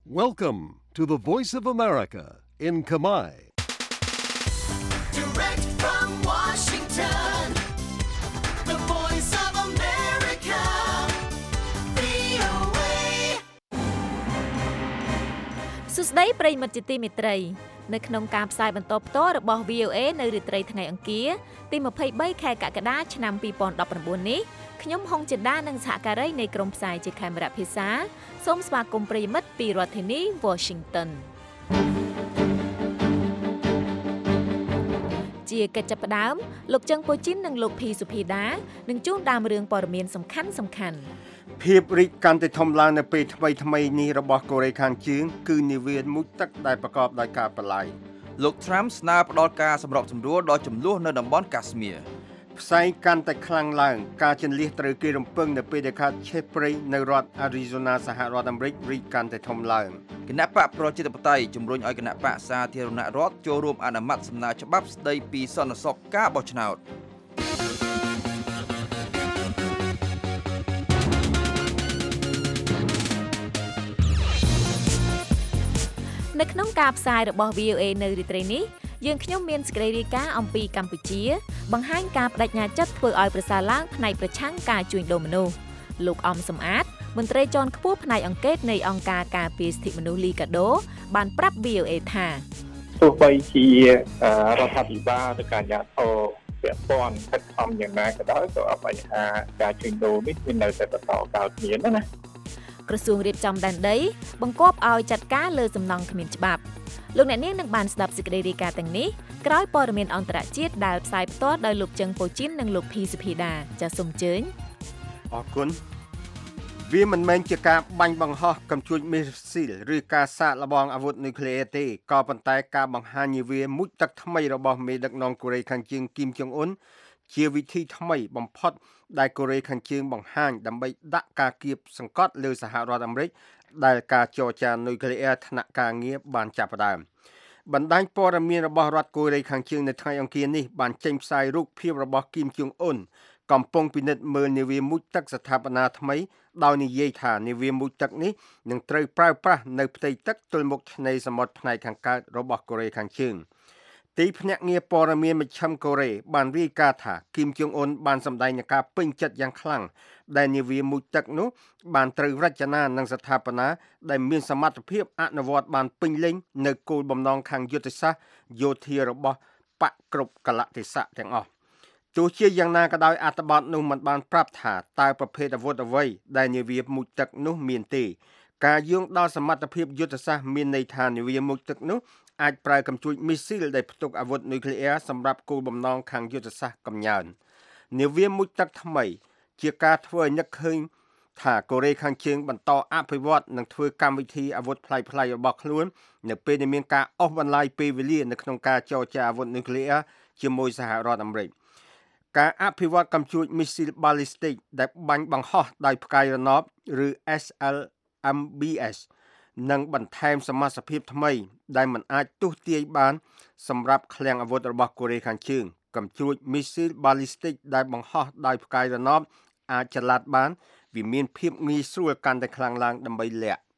Welcome to the Voice of America in Kamai. Direct from Washington, the Voice of America, VOA. សួស្តីប្រិយមិត្តជាទីមេត្រីនៅក្នុងការផ្សាយបន្តផ្ទាល់របស់ VOA នៅរាត្រីថ្ងៃអង្គារទី23ខែកក្កដាឆ្នាំ2019នេះខ្ញុំហុងចិន្តានិងសហការីនៃក្រុមផ្សាយជាខេមរៈភាសាសូមស្វាគមន៍ប្រិយមិត្តពីរដ្ឋធានី Washington ជាកិច្ចចាប់ផ្ដើមលោកជឹងពូជីននិងលោកភីសុភីដានឹងជួនដើមរឿងព័ត៌មានសំខាន់ៗភាពរីកកាន់តែធំឡើងនៅពេលថ្មីនេះរបស់កូរ៉េខាងជើងគឺនាវាមុជទឹកដែលប្រកបដោយការបលាយលោក Trump ស្នើផ្ដល់ការសម្របសម្រួលដល់ចំនួននៅតំបន់កាស្មៀរផ្សែងកាន់តែខ្លាំងឡើងការជន្លៀសត្រូវគេរំពឹងនៅពេលដែលខាត់ឆេះព្រៃនៅរដ្ឋ Arizona សហរដ្ឋអាមេរិករីកកាន់តែធំឡើងគណៈបកប្រជាធិបតេយ្យជំរុញឲ្យគណៈបកសាធារណរដ្ឋចូលរួមអនុម័តសំណើច្បាប់ស្ដីពីសន្តិសុខការបោះឆ្នោតនៅក្នុងការផ្សាយរបស់ VOA នៅរាត្រីនេះយើងខ្ញុំមានសេចក្តីរាយការណ៍អំពីកម្ពុជាបង្ហាញការបដិញ្ញាចិត្តធ្វើឲ្យប្រសើរឡើងផ្នែកប្រឆាំងការជួញដូរមនុស្សលោកអំសំអាតមន្ត្រីជាន់ខ្ពស់ផ្នែកអង្គការនៃអង្គការការពារសិទ្ធិមនុស្សលីកាដូបានប្រាប់ VOA ថាទោះបីជារដ្ឋាភិបាលឬការអាជ្ញាធរពាក់ព័ន្ធខិតខំយ៉ាងណាក៏ដោយក៏បញ្ហាការជួញដូរនេះវានៅតែបន្តកើតមានណាក្រសួងរៀបចំដែនដីបង្គាប់ឲ្យចាត់ការលើសំណង់គ្មានច្បាប់លោកអ្នកនាងនឹងបានស្ដាប់សេចក្តីរាយការណ៍ទាំងនេះក្រោយព័ត៌មានអន្តរជាតិដែលផ្សាយផ្ទាល់ដោយលោកជឹងពូជីននិងលោកភីសុភីដាចាសសូមអញ្ជើញអរគុណវាមិនមែនជាការបាញ់បង្ហោះកំជួចមីស៊ីលឬការសាកល្បងអាវុធនុយក្លេអ៊ែរទេក៏ប៉ុន្តែការបង្ហាញនាវាមុជទឹកថ្មីរបស់មេដឹកនាំកូរ៉េខាងជើងគីមចុងអ៊ុនជាវិធីថ្មីបំផុតដែលកូរ៉េខាងជើងបង្ហាញដើម្បីដាក់ការគៀបសង្កត់លើសហរដ្ឋអាមេរិកដែលការចរចានុយក្លេអ៊ែរថ្នាក់ការងារបានចាប់ផ្ដើមបណ្ដាញព័ត៌មានរបស់រដ្ឋកូរ៉េខាងជើងនៅថ្ងៃអង្គារនេះបានចេញផ្សាយរូបភាពរបស់គីមចុងអ៊ុនកំពុងពិនិត្យមើលនាវាមុជទឹកស្ថាបនាថ្មីដោយនិយាយថានាវាមុជទឹកនេះនឹងត្រូវប្រើប្រាស់នៅផ្ទៃទឹកទល់មុខឆ្នេរសមុទ្រផ្នែកខាងកើតរបស់កូរ៉េខាងជើងទីភ្នាក់ងារព័ត៌មានមជ្ឈិមកូរ៉េបានរាយការណ៍ថាគីមចុងអ៊ុនបានសម្ដែងការពេញចិត្តយ៉ាងខ្លាំងដែលនាវាមុជទឹកនោះបានត្រូវរចនានិងស្ថាបនាដែលមានសមត្ថភាពអនុវត្តបានពេញលេញនៅគោលបំណងខាងយុទ្ធសាស្ត្រយោធារបស់បកគ្រប់កលៈទេសៈទាំងអស់ទោះជាយ៉ាងណាក៏ដោយអត្ថបទនោះមិនបានប្រាប់ថាតើប្រភេទអាវុធអ្វីដែលនាវាមុជទឹកនោះមានទេការយោងដល់សមត្ថភាពយុទ្ធសាស្ត្រមានន័យថានាវាមុជទឹកនោះអាចប្រើកំជួចមីស៊ីលដែលផ្ទុកអាវុធនុយក្លេអ៊ែរសម្រាប់គោលបំណងខាងយុទ្ធសាស្ត្រកំញើននាវាមុជទឹកថ្មីជាការធ្វើឲ្យនឹកឃើញថាកូរ៉េខាងជើងបន្តអភិវឌ្ឍនិងធ្វើកម្មវិធីអាវុធប្លែកៗរបស់ខ្លួននៅពេលដែលមានការអស់បន្លាយពេលវេលានៅក្នុងការចរចាអាវុធនុយក្លេអ៊ែរជាមួយសហរដ្ឋអាមេរិកការអភិវឌ្ឍកំជួចមីស៊ីល ballistic ដែលបាញ់បង្ហោះដោយផ្កាយរណបឬ SLMBS និងបន្ថែមសមាសភាពថ្មីដែលមិនអាចទស្សន៍ទាយបានសម្រាប់ឃ្លាំងអាវុធរបស់កូរ៉េខាងជើងកំជួចមីស៊ីល ballistic ដែលបង្ហោះដោយផ្កាយរណបអាចចល័តបានវាមានភាពងាយស្រួលកាន់តែខ្លាំងឡើងដើម្បីលាក់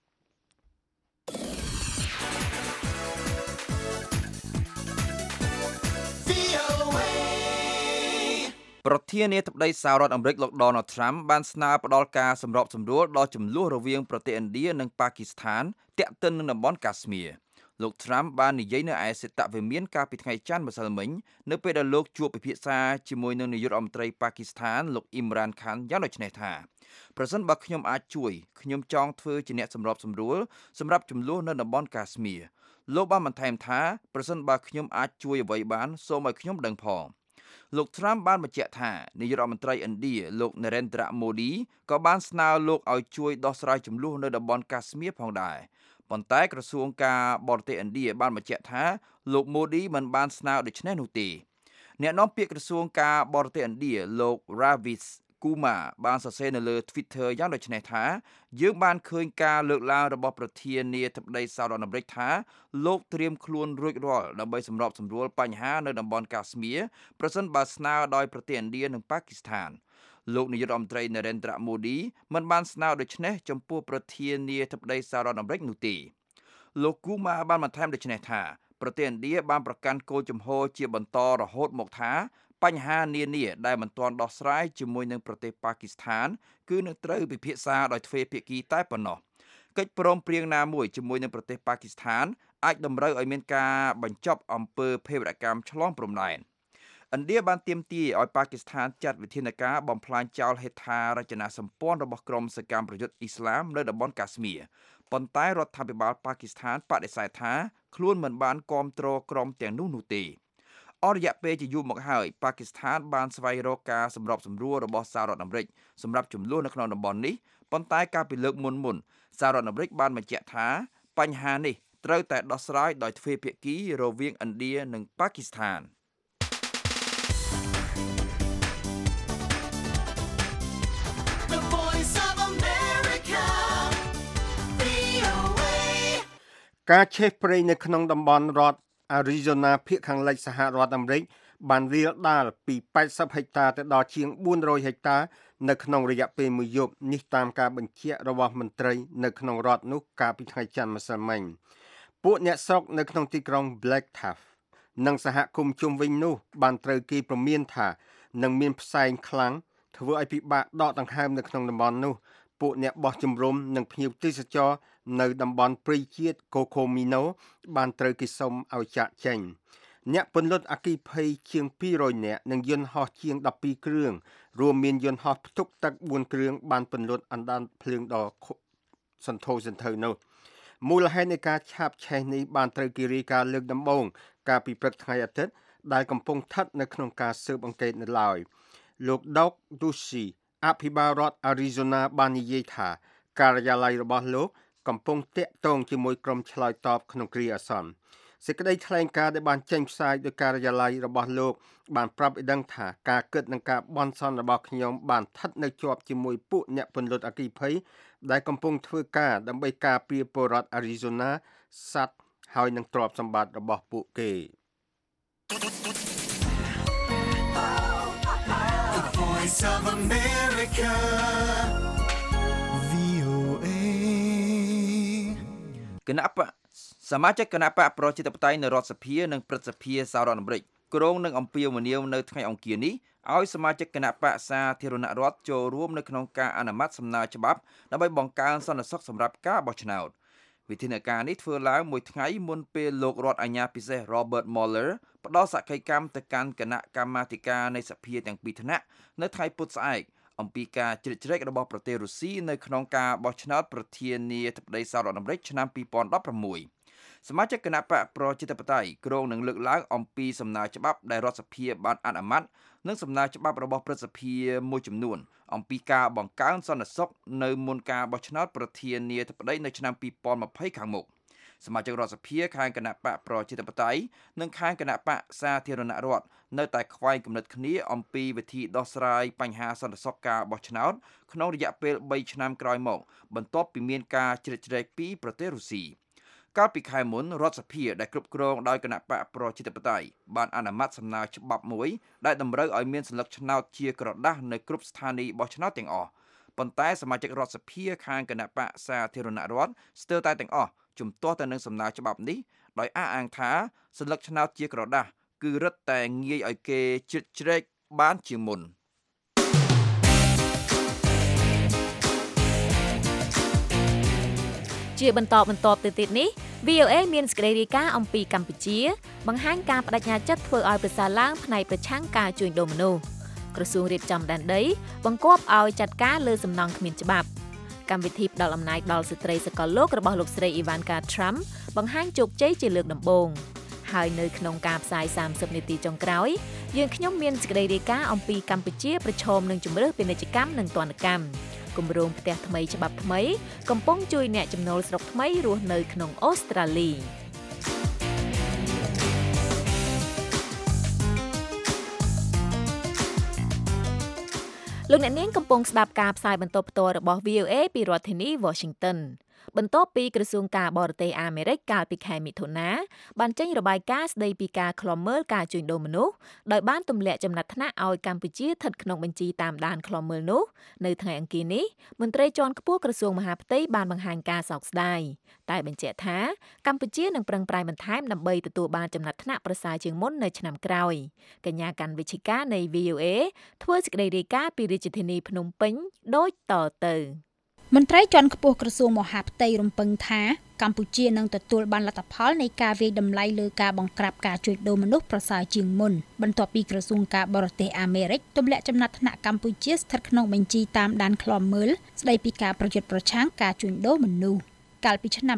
ប្រធានាធិបតីសហរដ្ឋអាមេរិកលោក Donald Trump បានស្នើផ្ដល់ការសម្របសម្រួលដល់ចំនួនរវាងប្រទេសឥណ្ឌានិងប៉ាគីស្ថានទាក់ទិននឹងតំបន់កាស្មៀរលោក Trump បាននិយាយនៅឯសេតវិមានកាលពីថ្ងៃច័ន្ទម្សិលមិញនៅពេលដែលលោកជួបពិភាក្សាជាមួយនឹងនាយករដ្ឋមន្ត្រីប៉ាគីស្ថានលោក Imran Khan យ៉ាងដូចនេះថាប្រសិនបើខ្ញុំអាចជួយខ្ញុំចង់ធ្វើជាអ្នកសម្របសម្រួលសម្រាប់ចំនួននៅតំបន់កាស្មៀរលោកបានបន្ថែមថាប្រសិនបើខ្ញុំអាចជួយអ្វីបានសូមឲ្យខ្ញុំដឹងផងលោក Trump បានបញ្ជាក់ថានាយករដ្ឋមន្ត្រីឥណ្ឌាលោក Narendra Modi ក៏បានស្នើលោកឲ្យជួយដោះស្រាយចំនួននៅតំបន់កាស្មៀរផងដែរប៉ុន្តែក្រសួងការបរទេសឥណ្ឌាបានបញ្ជាក់ថាលោក Modi មិនបានស្នើដូច្នេះនោះទេអ្នកនាំពាក្យក្រសួងការបរទេសឥណ្ឌាលោក Ravis Kumar បានសរសេរនៅលើ Twitter យ៉ាងដូចនេះថាយើងបានឃើញការលើកឡើងរបស់ប្រធានាធិបតីសហរដ្ឋអាមេរិកថាលោកត្រៀមខ្លួនរួចរាល់ដើម្បីសម្របសម្រួលបញ្ហានៅតំបន់កាស្មៀរប្រសិនបើស្នើដោយប្រទេសឥណ្ឌានិងប៉ាគីស្ថានលោកនាយករដ្ឋមន្ត្រី Narendra Modi មិនបានស្នើដូច្នេះចំពោះប្រធានាធិបតីសហរដ្ឋអាមេរិកនោះទេលោកគូម៉ាបានបន្ថែមដូចនេះថាប្រទេសឥណ្ឌាបានប្រកាន់គោលជំហរជាបន្តរហូតមកថាបញ្ហានានាដែលមិនទាន់ដោះស្រាយជាមួយនឹងប្រទេសប៉ាគីស្ថានគឺនឹងត្រូវពិភាក្សាដោយទ្វេភាគីតែប៉ុណ្ណោះកិច្ចព្រមព្រៀងណាមួយជាមួយនឹងប្រទេសប៉ាគីស្ថានអាចតម្រូវឲ្យមានការបញ្ចប់អំពើភេរវកម្មឆ្លងព្រំដែនឥណ្ឌាបានទាមទារឲ្យប៉ាគីស្ថានចាត់វិធានការបំផ្លាញចោលហេដ្ឋារចនាសម្ព័ន្ធរបស់ក្រុមសកម្មប្រយុទ្ធអ៊ីស្លាមនៅតំបន់កាស្មៀរប៉ុន្តែរដ្ឋាភិបាលប៉ាគីស្ថានបដិសេធថាខ្លួនមិនបានគាំទ្រក្រុមទាំងនោះទេអស់រយៈពេលជាយូរមកហើយប៉ាគីស្ថានបានស្វែងរកការសម្របសម្រួលរបស់សហរដ្ឋអាមេរិកសម្រាប់ចំនួននៅក្នុងតំបន់នេះប៉ុន្តែកាលពីលើកមុនសហរដ្ឋអាមេរិកបានបញ្ជាក់ថាបញ្ហានេះត្រូវតែដោះស្រាយដោយទ្វេភាគីរវាងឥណ្ឌានិងប៉ាគីស្ថានការឆេះព្រៃនៅក្នុងតំបន់រដ្ឋ Arizona ភាគខាងលិចសហរដ្ឋអាមេរិកបានរាលដាលពី80ហិកតាទៅដល់ជាង400ហិកតានៅក្នុងរយៈពេលមួយយប់នេះតាមការបញ្ជាក់របស់មន្ត្រីនៅក្នុងរដ្ឋនោះកាលពីថ្ងៃច័ន្ទម្សិលមិញពួកអ្នកស្រុកនៅក្នុងទីក្រុង Black Taff និងសហគមន៍ជុំវិញនោះបានត្រូវគេព្រមានថានឹងមានផ្សែងខ្លាំងធ្វើឲ្យពិបាកដកដង្ហើមនៅក្នុងតំបន់នោះពួកអ្នកបោះជំរំនិងភ្ញៀវទេសចរនៅតំបន់ព្រៃជាតិ Cocomino បានត្រូវគេសុំឲ្យចាកចេញអ្នកពន្លត់អគ្គិភ័យជាង200នាក់និងយន្តហោះជាង12គ្រឿងរួមមានយន្តហោះផ្ទុកទឹក4គ្រឿងបានពន្លត់អណ្ដាតភ្លើងដ៏សន្ធោសន្ធៅនោះមូលហេតុនៃការឆាបឆេះនេះបានត្រូវគេរាយការណ៍លើកដំបូងកាលពីព្រឹកថ្ងៃអាទិត្យដែលកំពុងស្ថិតនៅក្នុងការស៊ើបអង្កេតនៅឡើយលោក Doug Ducey អភិបាលរដ្ឋ Arizona បាននិយាយថាការិយាល័យរបស់លោកកំពុងតាក់ទងជាមួយក្រុមឆ្លើយតបក្នុងគ្រាអាសន្នសេចក្តីថ្លែងការណ៍ដែលបានចេញផ្សាយដោយការិយាល័យរបស់លោកបានប្រាប់ឲ្យដឹងថាការគិតនិងការបន់ស្រន់របស់ខ្ញុំបានស្ថិតនៅជាប់ជាមួយពួកអ្នកពន្លត់អគ្គិភ័យដែលកំពុងធ្វើការដើម្បីការពារពលរដ្ឋ Arizona សត្វហើយនឹងទ្រព្យសម្បត្តិរបស់ពួកគេ The Voice of America. VOA. គណៈបកសមាជិកគណៈបកប្រជាធិបតេយ្យនៅរដ្ឋសភានិងព្រឹទ្ធសភាសហរដ្ឋអាមេរិកគ្រងនឹងអំពាវនាវនៅថ្ងៃអង្គារនេះឲ្យសមាជិកគណៈបកសាធារណរដ្ឋចូលរួមនៅក្នុងការអនុម័តសំណើច្បាប់ដើម្បីបង្កើនសន្តិសុខសម្រាប់ការបោះឆ្នោតវិធានការនេះធ្វើឡើងមួយថ្ងៃមុនពេលលោករដ្ឋអាជ្ញាពិសេស Robert Mueller ផ្ដល់សក្ខីកម្មទៅកាន់គណៈកម្មាធិការនៃសភាទាំងពីរថ្នាក់នៅថ្ងៃពុធស្អែកអំពីការជ្រៀតជ្រែករបស់ប្រទេសរុស្ស៊ីនៅក្នុងការបោះឆ្នោតប្រធានាធិបតីសហរដ្ឋអាមេរិកឆ្នាំ2016សមាជិកគណៈបកប្រជាធិបតេយ្យគ្រងនឹងលើកឡើងអំពីសំណើច្បាប់ដែលរដ្ឋសភាបានអនុម័តនិងសំណើច្បាប់របស់ព្រឹទ្ធសភាមួយចំនួនអំពីការបង្កើនសន្តិសុខនៅមុនការបោះឆ្នោតប្រធានាធិបតីនៅឆ្នាំ2020ខាងមុខសមាជិករដ្ឋសភាខាងគណៈបកប្រជាធិបតេយ្យនិងខាងគណៈបកសាធារណរដ្ឋនៅតែខ្វែងគំនិតគ្នាអំពីវិធីដោះស្រាយបញ្ហាសន្តិសុខការបោះឆ្នោតក្នុងរយៈពេល3ឆ្នាំក្រោយមកបន្ទាប់ពីមានការជ្រៀតជ្រែកពីប្រទេសរុស្ស៊ីកាលពីខែមុនរដ្ឋសភាដែលគ្រប់គ្រងដោយគណៈបកប្រជាធិបតេយ្យបានអនុម័តសំណើច្បាប់មួយដែលតម្រូវឲ្យមានសញ្ញាឆ្នោតជាក្រដាសនៅគ្រប់ស្ថានីយ៍បោះឆ្នោតទាំងអស់ប៉ុន្តែសមាជិករដ្ឋសភាខាងគណៈបកសាធារណរដ្ឋស្ទើរតែទាំងអស់ជំទាស់ទៅនឹងសំណើច្បាប់នេះដោយអះអាងថាសញ្ញាឆ្នោតជាក្រដាសគឺរឹតតែងាយឲ្យគេជ្រៀតជ្រែកបានជាងមុនជាបន្តទៅទៀតនេះ VOA មានសេចក្តីរាយការណ៍អំពីកម្ពុជាបង្ហាញការបដិញ្ញាចិត្តធ្វើឲ្យប្រសើរឡើងផ្នែកប្រឆាំងការជួញដូរមនុស្សក្រសួងរៀបចំដែនដីបង្គាប់ឲ្យចាត់ការលើសំណង់គ្មានច្បាប់កម្មវិធីផ្ដល់អំណាចដល់ស្ត្រីសកលលោករបស់លោកស្រី Ivanka Trump បង្ហាញជោគជ័យជាលើកដំបូងហើយនៅក្នុងការផ្សាយ30នាទីចុងក្រោយយើងខ្ញុំមានសេចក្តីរាយការណ៍អំពីកម្ពុជាប្រឈមនឹងជម្រើសពាណិជ្ជកម្មនិងទណ្ឌកម្មគម្រោងផ្ទះថ្មីច្បាប់ថ្មីកំពុងជួយអ្នកចំណូលស្រុកថ្មីរស់នៅក្នុងអូស្ត្រាលីលោកអ្នកនាងកំពុងស្ដាប់ការផ្សាយបន្តផ្ទាល់របស់ VOA ពីរដ្ឋធានី Washington បន្ទាប់ពីក្រសួងការបរទេសអាមេរិកកាលពីខែមិថុនាបានចេញរបាយការណ៍ស្ដីពីការឃ្លាំមើលការជួញដូរមនុស្សដោយបានទម្លាក់ចំណាត់ថ្នាក់ឲ្យកម្ពុជាស្ថិតក្នុងបញ្ជីតាមដានឃ្លាំមើលនោះនៅថ្ងៃអង្គារនេះមន្ត្រីជាន់ខ្ពស់ក្រសួងមហាផ្ទៃបានបង្ហាញការសោកស្ដាយតែបញ្ជាក់ថាកម្ពុជានឹងប្រឹងប្រែងបន្ថែមដើម្បីទទួលបានចំណាត់ថ្នាក់ប្រសើរជាងមុននៅឆ្នាំក្រោយកញ្ញាកាន់វិជ្ជការនៃ VOA ធ្វើសេចក្តីរាយការណ៍ពីរាជធានីភ្នំពេញដូចតទៅមន្ត្រីជាន់ខ្ពស់ក្រសួងមហាផ្ទៃរំពឹងថាកម្ពុជានឹងទទួលបានលទ្ធផលនៃការវាយតម្លៃលើការបង្ក្រាបការជួញដូរមនុស្សប្រសើរជាងមុនបន្ទាប់ពីក្រសួងការបរទេសអាមេរិកទម្លាក់ចំណាត់ថ្នាក់កម្ពុជាស្ថិតក្នុងបញ្ជីតាមដានឃ្លាំមើលស្ដីពីការប្រយុទ្ធប្រឆាំងការជួញដូរមនុស្សកាលពីឆ្នាំ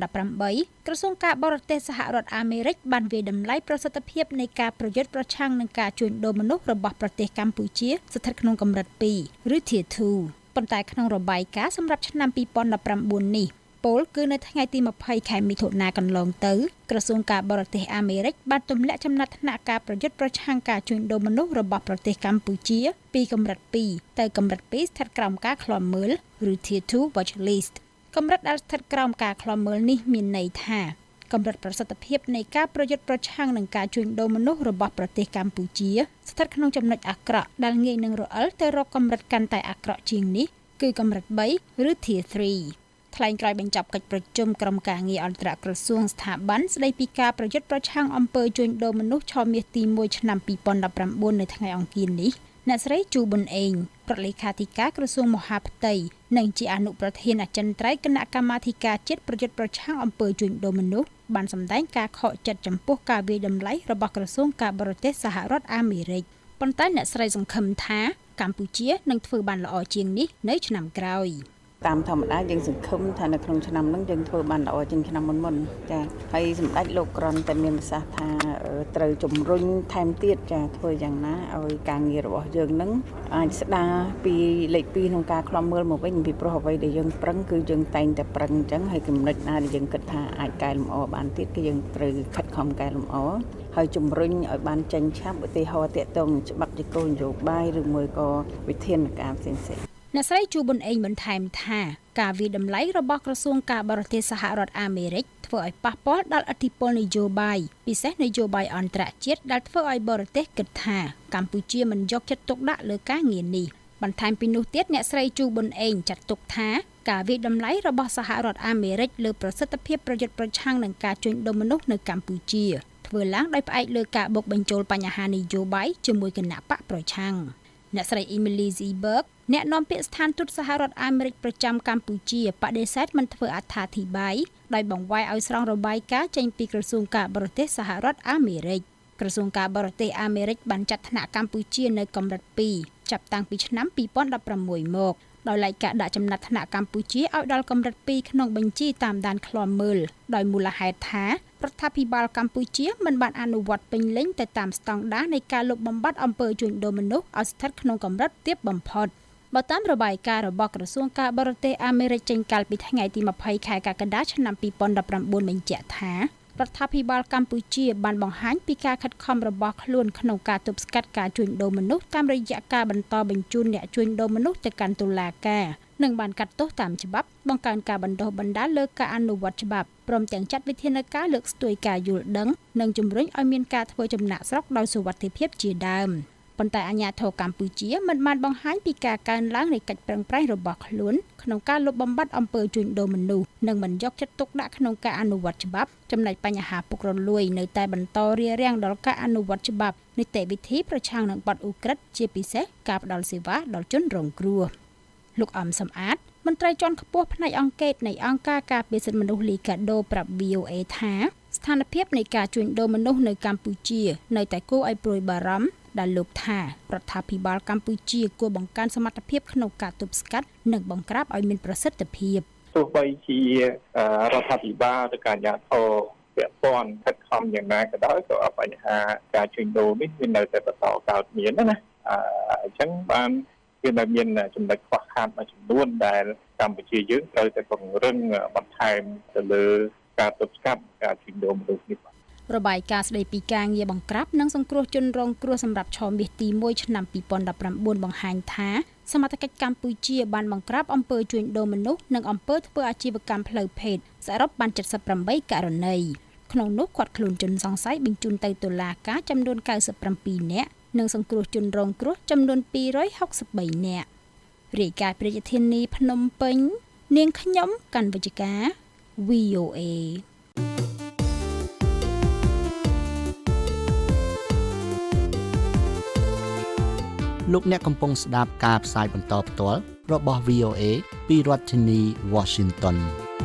2018ក្រសួងការបរទេសសហរដ្ឋអាមេរិកបានវាយតម្លៃប្រសិទ្ធភាពនៃការប្រយុទ្ធប្រឆាំងនឹងការជួញដូរមនុស្សរបស់ប្រទេសកម្ពុជាស្ថិតក្នុងកម្រិត2ឬ Tier 2 ប៉ុន្តែក្នុងរបាយការណ៍សម្រាប់ឆ្នាំ2019នេះពលគឺនៅថ្ងៃទី20ខែមិថុនាកន្លងទៅក្រសួងការបរទេសអាមេរិកបានទម្លាក់ចំណាត់ថ្នាក់ការប្រយុទ្ធប្រឆាំងការជួញដូរមនុស្សរបស់ប្រទេសកម្ពុជាពីកម្រិត2ទៅកម្រិត2ស្ថិតក្រោមការឃ្លាំមើលឬ Tier 2 Watch List កម្រិតដែលស្ថិតក្រោមការឃ្លាំមើលនេះមានន័យថាកម្រិតប្រសិទ្ធភាពនៃការប្រយុទ្ធប្រឆាំងនឹងការជួញដូរមនុស្សរបស់ប្រទេសកម្ពុជាស្ថិតក្នុងចំណុចអាក្រក់ដែលងាយនឹងរអិលទៅរកកម្រិតកាន់តែអាក្រក់ជាងនេះគឺកម្រិត3ឬ Tier 3 ថ្លែងក្រោយបញ្ចប់កិច្ចប្រជុំក្រុមការងារអន្តរក្រសួងស្ថាប័នស្ដីពីការប្រយុទ្ធប្រឆាំងអំពើជួញដូរមនុស្សឆមាសទី1ឆ្នាំ2019នៅថ្ងៃអង្គារនេះអ្នកស្រីជូប៊ុនអេងប្រលេខាធិការក្រសួងមហាផ្ទៃនិងជាអនុប្រធានអចិន្ត្រៃយ៍គណៈកម្មាធិការជាតិប្រយុទ្ធប្រឆាំងអំពើជួញដូរមនុស្សបានសម្ដែងការខកចិត្តចំពោះការវាយតម្លៃរបស់ក្រសួងការបរទេសសហរដ្ឋអាមេរិកប៉ុន្តែអ្នកស្រីសង្ឃឹមថាកម្ពុជានឹងធ្វើបានល្អជាងនេះនៅឆ្នាំក្រោយតាមធម្មតាយើងសង្ឃឹមថានៅក្នុងឆ្នាំហ្នឹងយើងធ្វើបានល្អជាងឆ្នាំមុនចាហើយសម្ដេចលោកក្រនតែមានប្រសាសន៍ថាត្រូវជំរុញថែមទៀតចាធ្វើយ៉ាងណាឲ្យការងាររបស់យើងហ្នឹងអាចស្ដារពីលេខ2ក្នុងការឃ្លាំមើលមកវិញពីព្រោះអ្វីដែលយើងប្រឹងគឺយើងតែងតែប្រឹងអញ្ចឹងហើយចំណុចណាដែលយើងគិតថាអាចកែលម្អបានទៀតគឺយើងត្រូវខិតខំកែលម្អហើយជំរុញឲ្យបានចេញឆាប់ឧទាហរណ៍តាក់ទងច្បាប់ជាគោលនយោបាយឬមួយក៏វិធានការផ្សេងៗអ្នកស្រីជូប៊ុនអេងបន្ថែមថាការវិតម្លៃរបស់ក្រសួងការបរទេសសហរដ្ឋអាមេរិកធ្វើឲ្យប៉ះពាល់ដល់ឥទ្ធិពលនយោបាយពិសេសនយោបាយអន្តរជាតិដែលធ្វើឲ្យបរទេសគិតថាកម្ពុជាមិនយកចិត្តទុកដាក់លើការងារនេះបន្ថែមពីនោះទៀតអ្នកស្រីជូប៊ុនអេងចាត់ទុកថាការវិតម្លៃរបស់សហរដ្ឋអាមេរិកលើប្រសិទ្ធភាពប្រយុទ្ធប្រឆាំងនឹងការជួញដូរមនុស្សនៅកម្ពុជាធ្វើឡើងដោយផ្អែកលើការបុកបញ្ចូលបញ្ហានយោបាយជាមួយគណៈបកប្រឆាំងអ្នកស្រី Emily Ziberg អ្នកនាំពាក្យស្ថានទូតសហរដ្ឋអាមេរិកប្រចាំកម្ពុជាបដិសេធមិនធ្វើអត្ថាធិប្បាយដោយបង្វែរឲ្យស្រង់របាយការណ៍ចេញពីក្រសួងការបរទេសសហរដ្ឋអាមេរិកក្រសួងការបរទេសអាមេរិកបានចាត់ថ្នាក់កម្ពុជានៅកម្រិត2ចាប់តាំងពីឆ្នាំ2016មកដោយឡែកការដាក់ចំណាត់ថ្នាក់កម្ពុជាឲ្យដល់កម្រិត2ក្នុងបញ្ជីតាមដានឃ្លាំមើលដោយមូលហេតុថារដ្ឋាភិបាលកម្ពុជាមិនបានអនុវត្តពេញលេញទៅតាមស្តង់ដារនៃការលុបបំបាត់អំពើជួញដូរមនុស្សឲ្យស្ថិតក្នុងកម្រិតទាបបំផុតបើតាមរបាយការណ៍របស់ក្រសួងការបរទេសអាមេរិកចេញកាលពីថ្ងៃទី20ខែកក្កដាឆ្នាំ2019បញ្ជាក់ថារដ្ឋាភិបាលកម្ពុជាបានបង្ហាញពីការខិតខំរបស់ខ្លួនក្នុងការទប់ស្កាត់ការជួញដូរមនុស្សតាមរយៈការបន្តបញ្ជូនអ្នកជួញដូរមនុស្សទៅកាន់តុលាការនិងបានកាត់ទោសតាមច្បាប់បង្កើនការបណ្ដុះបណ្ដាលលើការអនុវត្តច្បាប់ព្រមទាំងចាត់វិធានការលើកស្ទួយការយល់ដឹងនិងជំរុញឲ្យមានការធ្វើចំណាកស្រុកដោយសុវត្ថិភាពជាដើមប៉ុន្តែអាជ្ញាធរកម្ពុជាមិនបានបង្ហាញពីការកើនឡើងនៃកិច្ចប្រឹងប្រែងរបស់ខ្លួនក្នុងការលុបបំបាត់អំពើជួញដូរមនុស្សនិងមិនយកចិត្តទុកដាក់ក្នុងការអនុវត្តច្បាប់ចំណែកបញ្ហាពុករលួយនៅតែបន្តរារាំងដល់ការអនុវត្តច្បាប់នីតិវិធីប្រឆាំងនឹងបទឧក្រិដ្ឋជាពិសេសការផ្ដល់សេវាដល់ជនរងគ្រោះលោកអំសំអាតមន្ត្រីជាន់ខ្ពស់ផ្នែកអង្គការនៃអង្គការការពារសិទ្ធិមនុស្សលីកាដូប្រាប់ VOA ថាស្ថានភាពនៃការជួញដូរមនុស្សនៅកម្ពុជានៅតែគួរឲ្យព្រួយបារម្ភដែលលោកថារដ្ឋាភិបាលកម្ពុជាគួរបង្កើនសមត្ថភាពក្នុងការទប់ស្កាត់និងបង្ក្រាបឲ្យមានប្រសិទ្ធភាពទោះបីជារដ្ឋាភិបាលឬក៏អាជ្ញាធរពាក់ព័ន្ធខិតខំយ៉ាងណាក៏ដោយក៏បញ្ហាការជួញដូរនេះវានៅតែបន្តកើតមានណាអញ្ចឹងបានវានៅមានចំណុចខ្វះខាតមួយចំនួនដែលកម្ពុជាយើងត្រូវតែពង្រឹងបន្ថែមទៅលើការទប់ស្កាត់ការជួញដូរមនុស្សនេះរបាយការណ៍ស្ដីពីការងារបង្ក្រាបនិងសង្គ្រោះជនរងគ្រោះសម្រាប់ឆមាសទី1ឆ្នាំ2019បង្ហាញថាសមត្ថកិច្ចកម្ពុជាបានបង្ក្រាបអំពើជួញដូរមនុស្សនិងអំពើធ្វើអាជីវកម្មផ្លូវភេទសរុបបាន78ករណីក្នុងនោះឃាត់ខ្លួនជនសង្ស័យបញ្ជូនទៅតុលាការចំនួន97នាក់និងសង្គ្រោះជនរងគ្រោះចំនួន263នាក់រាយការណ៍ប្រជាធានីភ្នំពេញនាងខ្ញុំកណ្ឌវិជ្ជការ VOA លោកអ្នកកំពុងស្ដាប់ការផ្សាយបន្តផ្ទាល់របស់ VOA ពីរដ្ឋធានី Washington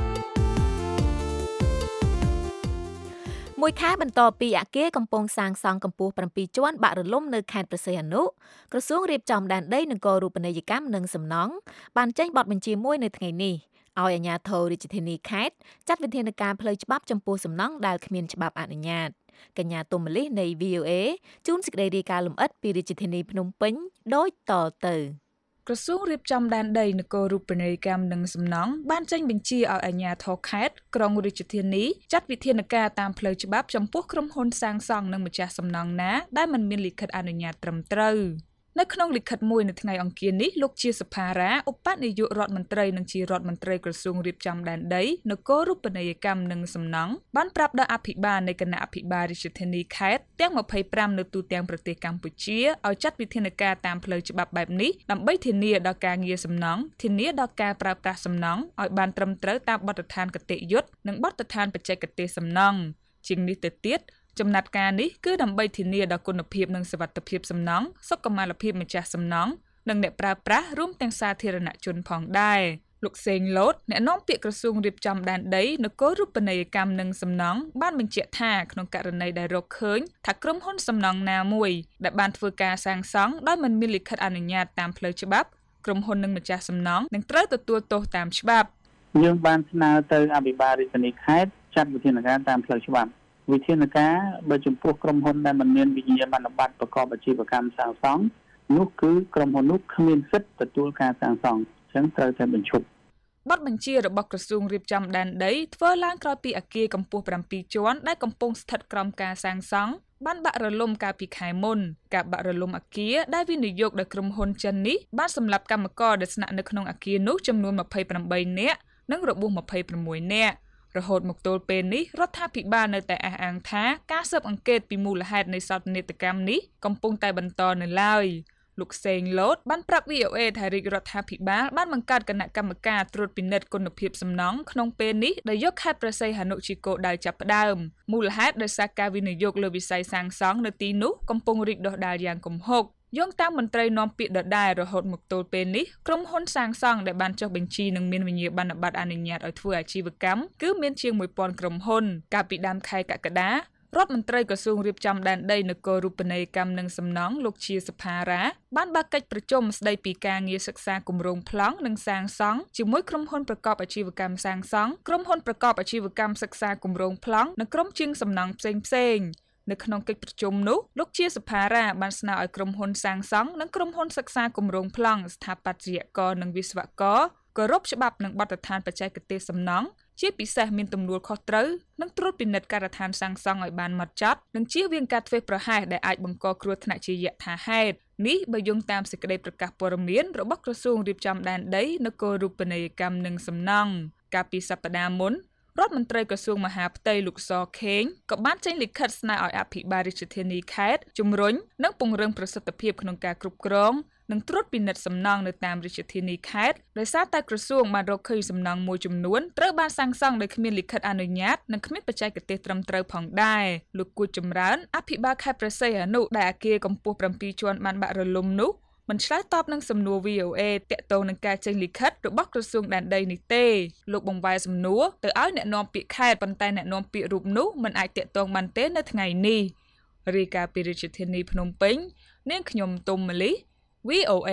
មួយខែបន្តពីអគារកំពុងសាងសង់កម្ពស់7ជាន់បាក់រលំនៅខេត្តព្រះសីហនុក្រសួងរៀបចំដែនដីនគររូបនីយកម្មនិងសំណង់បានចេញបទបញ្ជាមួយនៅថ្ងៃនេះឲ្យអាជ្ញាធររាជធានីខេត្តចាត់វិធានការផ្លូវច្បាប់ចំពោះសំណង់ដែលគ្មានច្បាប់អនុញ្ញាតកញ្ញាទុំម៉ាលីសនៃ VOA ជូនសេចក្តីរាយការណ៍លម្អិតពីរាជធានីភ្នំពេញដូចតទៅក្រសួងរៀបចំដែនដីនគររូបនីយកម្មនិងសំណង់បានចេញបញ្ជាឲ្យអាជ្ញាធរខេត្តក្រុងរាជធានីចាត់វិធានការតាមផ្លូវច្បាប់ចំពោះក្រុមហ៊ុនសាងសង់និងម្ចាស់សំណង់ណាដែលមិនមានលិខិតអនុញ្ញាតត្រឹមត្រូវនៅក្នុងលិខិតមួយនៅថ្ងៃអង្គារនេះលោកជាសភារាឧបនាយករដ្ឋមន្ត្រីនិងជារដ្ឋមន្ត្រីក្រសួងរៀបចំដែនដីនគររូបនីយកម្មនិងសំណង់បានប្រាប់ដល់អភិបាលនៃគណៈអភិបាលរាជធានីខេត្តទាំង25នៅទូទាំងប្រទេសកម្ពុជាឲ្យចាត់វិធានការតាមផ្លូវច្បាប់បែបនេះដើម្បីធានាដល់ការងារសំណង់ធានាដល់ការប្រើប្រាស់សំណង់ឲ្យបានត្រឹមត្រូវតាមបទដ្ឋានគតិយុត្តនិងបទដ្ឋានបច្ចេកទេសសំណង់ជាងនេះទៅទៀតចំណាត់ការនេះគឺដើម្បីធានាដល់គុណភាពនិងសុវត្ថិភាពសំណង់សុខុមាលភាពម្ចាស់សំណង់និងអ្នកប្រើប្រាស់រួមទាំងសាធារណជនផងដែរលោកសេងលូតអ្នកនាំពាក្យក្រសួងរៀបចំដែនដីនគររូបនីយកម្មនិងសំណង់បានបញ្ជាក់ថាក្នុងករណីដែលរកឃើញថាក្រុមហ៊ុនសំណង់ណាមួយដែលបានធ្វើការសាងសង់ដោយមិនមានលិខិតអនុញ្ញាតតាមផ្លូវច្បាប់ក្រុមហ៊ុននិងម្ចាស់សំណង់នឹងត្រូវទទួលទោសតាមច្បាប់យើងបានស្នើទៅអភិបាលរាជធានីខេត្តចាត់វិធានការតាមផ្លូវច្បាប់វិធានការបើចំពោះក្រុមហ៊ុនដែលមិនមានវិញ្ញាបនបត្រប្រកបអាជីវកម្មសាងសង់នោះគឺក្រុមហ៊ុននោះគ្មានសិទ្ធិទទួលការសាងសង់អញ្ចឹងត្រូវតែបញ្ឈប់បទបញ្ជារបស់ក្រសួងរៀបចំដែនដីធ្វើឡើងក្រោយពីអគារកម្ពស់7ជាន់ដែលកំពុងស្ថិតក្រោមការសាងសង់បានបាក់រលំកាលពីខែមុនការបាក់រលំអគារដែលវិនិយោគដោយក្រុមហ៊ុនចិននេះបានសម្លាប់កម្មករដែលស្នាក់នៅក្នុងអគារនោះចំនួន28នាក់និងរបួស26នាក់រហូតមកទល់ពេលនេះរដ្ឋាភិបាលនៅតែអះអាងថាការស៊ើបអង្កេតពីមូលហេតុនៃសោកនាដកម្មនេះកំពុងតែបន្តនៅឡើយលោកសេងលូតបានប្រាប់ VOA ថារាជរដ្ឋាភិបាលបានបង្កើតគណៈកម្មការត្រួតពិនិត្យគុណភាពសំណង់ក្នុងពេលនេះដែលយកខេត្តព្រះសីហនុជាគោលដៅចាប់ផ្ដើមមូលហេតុដោយសារការវិនិយោគលើវិស័យសាងសង់នៅទីនោះកំពុងរីកដុះដាលយ៉ាងគំហុកយោងតាមមន្ត្រីនាំពាក្យដដែលរហូតមកទល់ពេលនេះក្រុមហ៊ុនសាងសង់ដែលបានចុះបញ្ជីនិងមានវិញ្ញាបនបត្រអនុញ្ញាតឲ្យធ្វើអាជីវកម្មគឺមានជាង 1000 ក្រុមហ៊ុនកាលពីដើមខែកក្កដារដ្ឋមន្ត្រីក្រសួងរៀបចំដែនដីនគររូបនីយកម្មនិងសំណង់លោកជាសភារាបានបើកកិច្ចប្រជុំស្ដីពីការងារសិក្សាគម្រោងប្លង់និងសាងសង់ជាមួយក្រុមហ៊ុនប្រកបអាជីវកម្មសាងសង់ក្រុមហ៊ុនប្រកបអាជីវកម្មសិក្សាគម្រោងប្លង់និងក្រុមជាងសំណង់ផ្សេងនៅក្នុងកិច្ចប្រជុំនោះលោកជាសភារាបានស្នើឲ្យក្រុមហ៊ុនសាងសង់និងក្រុមហ៊ុនសិក្សាគម្រោងប្លង់ស្ថាបត្យករនិងវិស្វករគោរពច្បាប់និងបទដ្ឋានបច្ចេកទេសសំណង់ជាពិសេសមានទំនួលខុសត្រូវនិងត្រួតពិនិត្យការដ្ឋានសាងសង់ឲ្យបានហ្មត់ចត់និងជៀសវាងការធ្វេសប្រហែសដែលអាចបង្កគ្រោះថ្នាក់ជាយថាហេតុនេះបើយោងតាមសេចក្តីប្រកាសព័ត៌មានរបស់ក្រសួងរៀបចំដែនដីនគររូបនីយកម្មនិងសំណង់កាលពីសប្តាហ៍មុនរដ្ឋមន្ត្រីក្រសួងមហាផ្ទៃលោកសខេងក៏បានចេញលិខិតស្នើឲ្យអភិបាលរាជធានីខេត្តជំរុញនិងពង្រឹងប្រសិទ្ធភាពក្នុងការគ្រប់គ្រងនិងត្រួតពិនិត្យសំណង់នៅតាមរាជធានីខេត្តដោយសារតែក្រសួងបានរកឃើញសំណង់មួយចំនួនត្រូវបានសាងសង់ដោយគ្មានលិខិតអនុញ្ញាតនិងគ្មានបច្ចេកទេសត្រឹមត្រូវផងដែរលោកគួចចម្រើនអភិបាលខេត្តព្រះសីហនុដែលអគារកម្ពស់7ជាន់បានបាក់រលំនោះមិនឆ្លើយតបនឹងសំណួរ VOA ទាក់ទងនឹងការចេញលិខិតរបស់ក្រសួងដែនដីនេះទេលោកបង្វែរសំណួរទៅឲ្យអ្នកនាំពាក្យខេត្តប៉ុន្តែអ្នកនាំពាក្យរូបនោះមិនអាចទាក់ទងបានទេនៅថ្ងៃនេះរាយការណ៍ពីរាជធានីភ្នំពេញនាងខ្ញុំទុំម៉ាលីVOA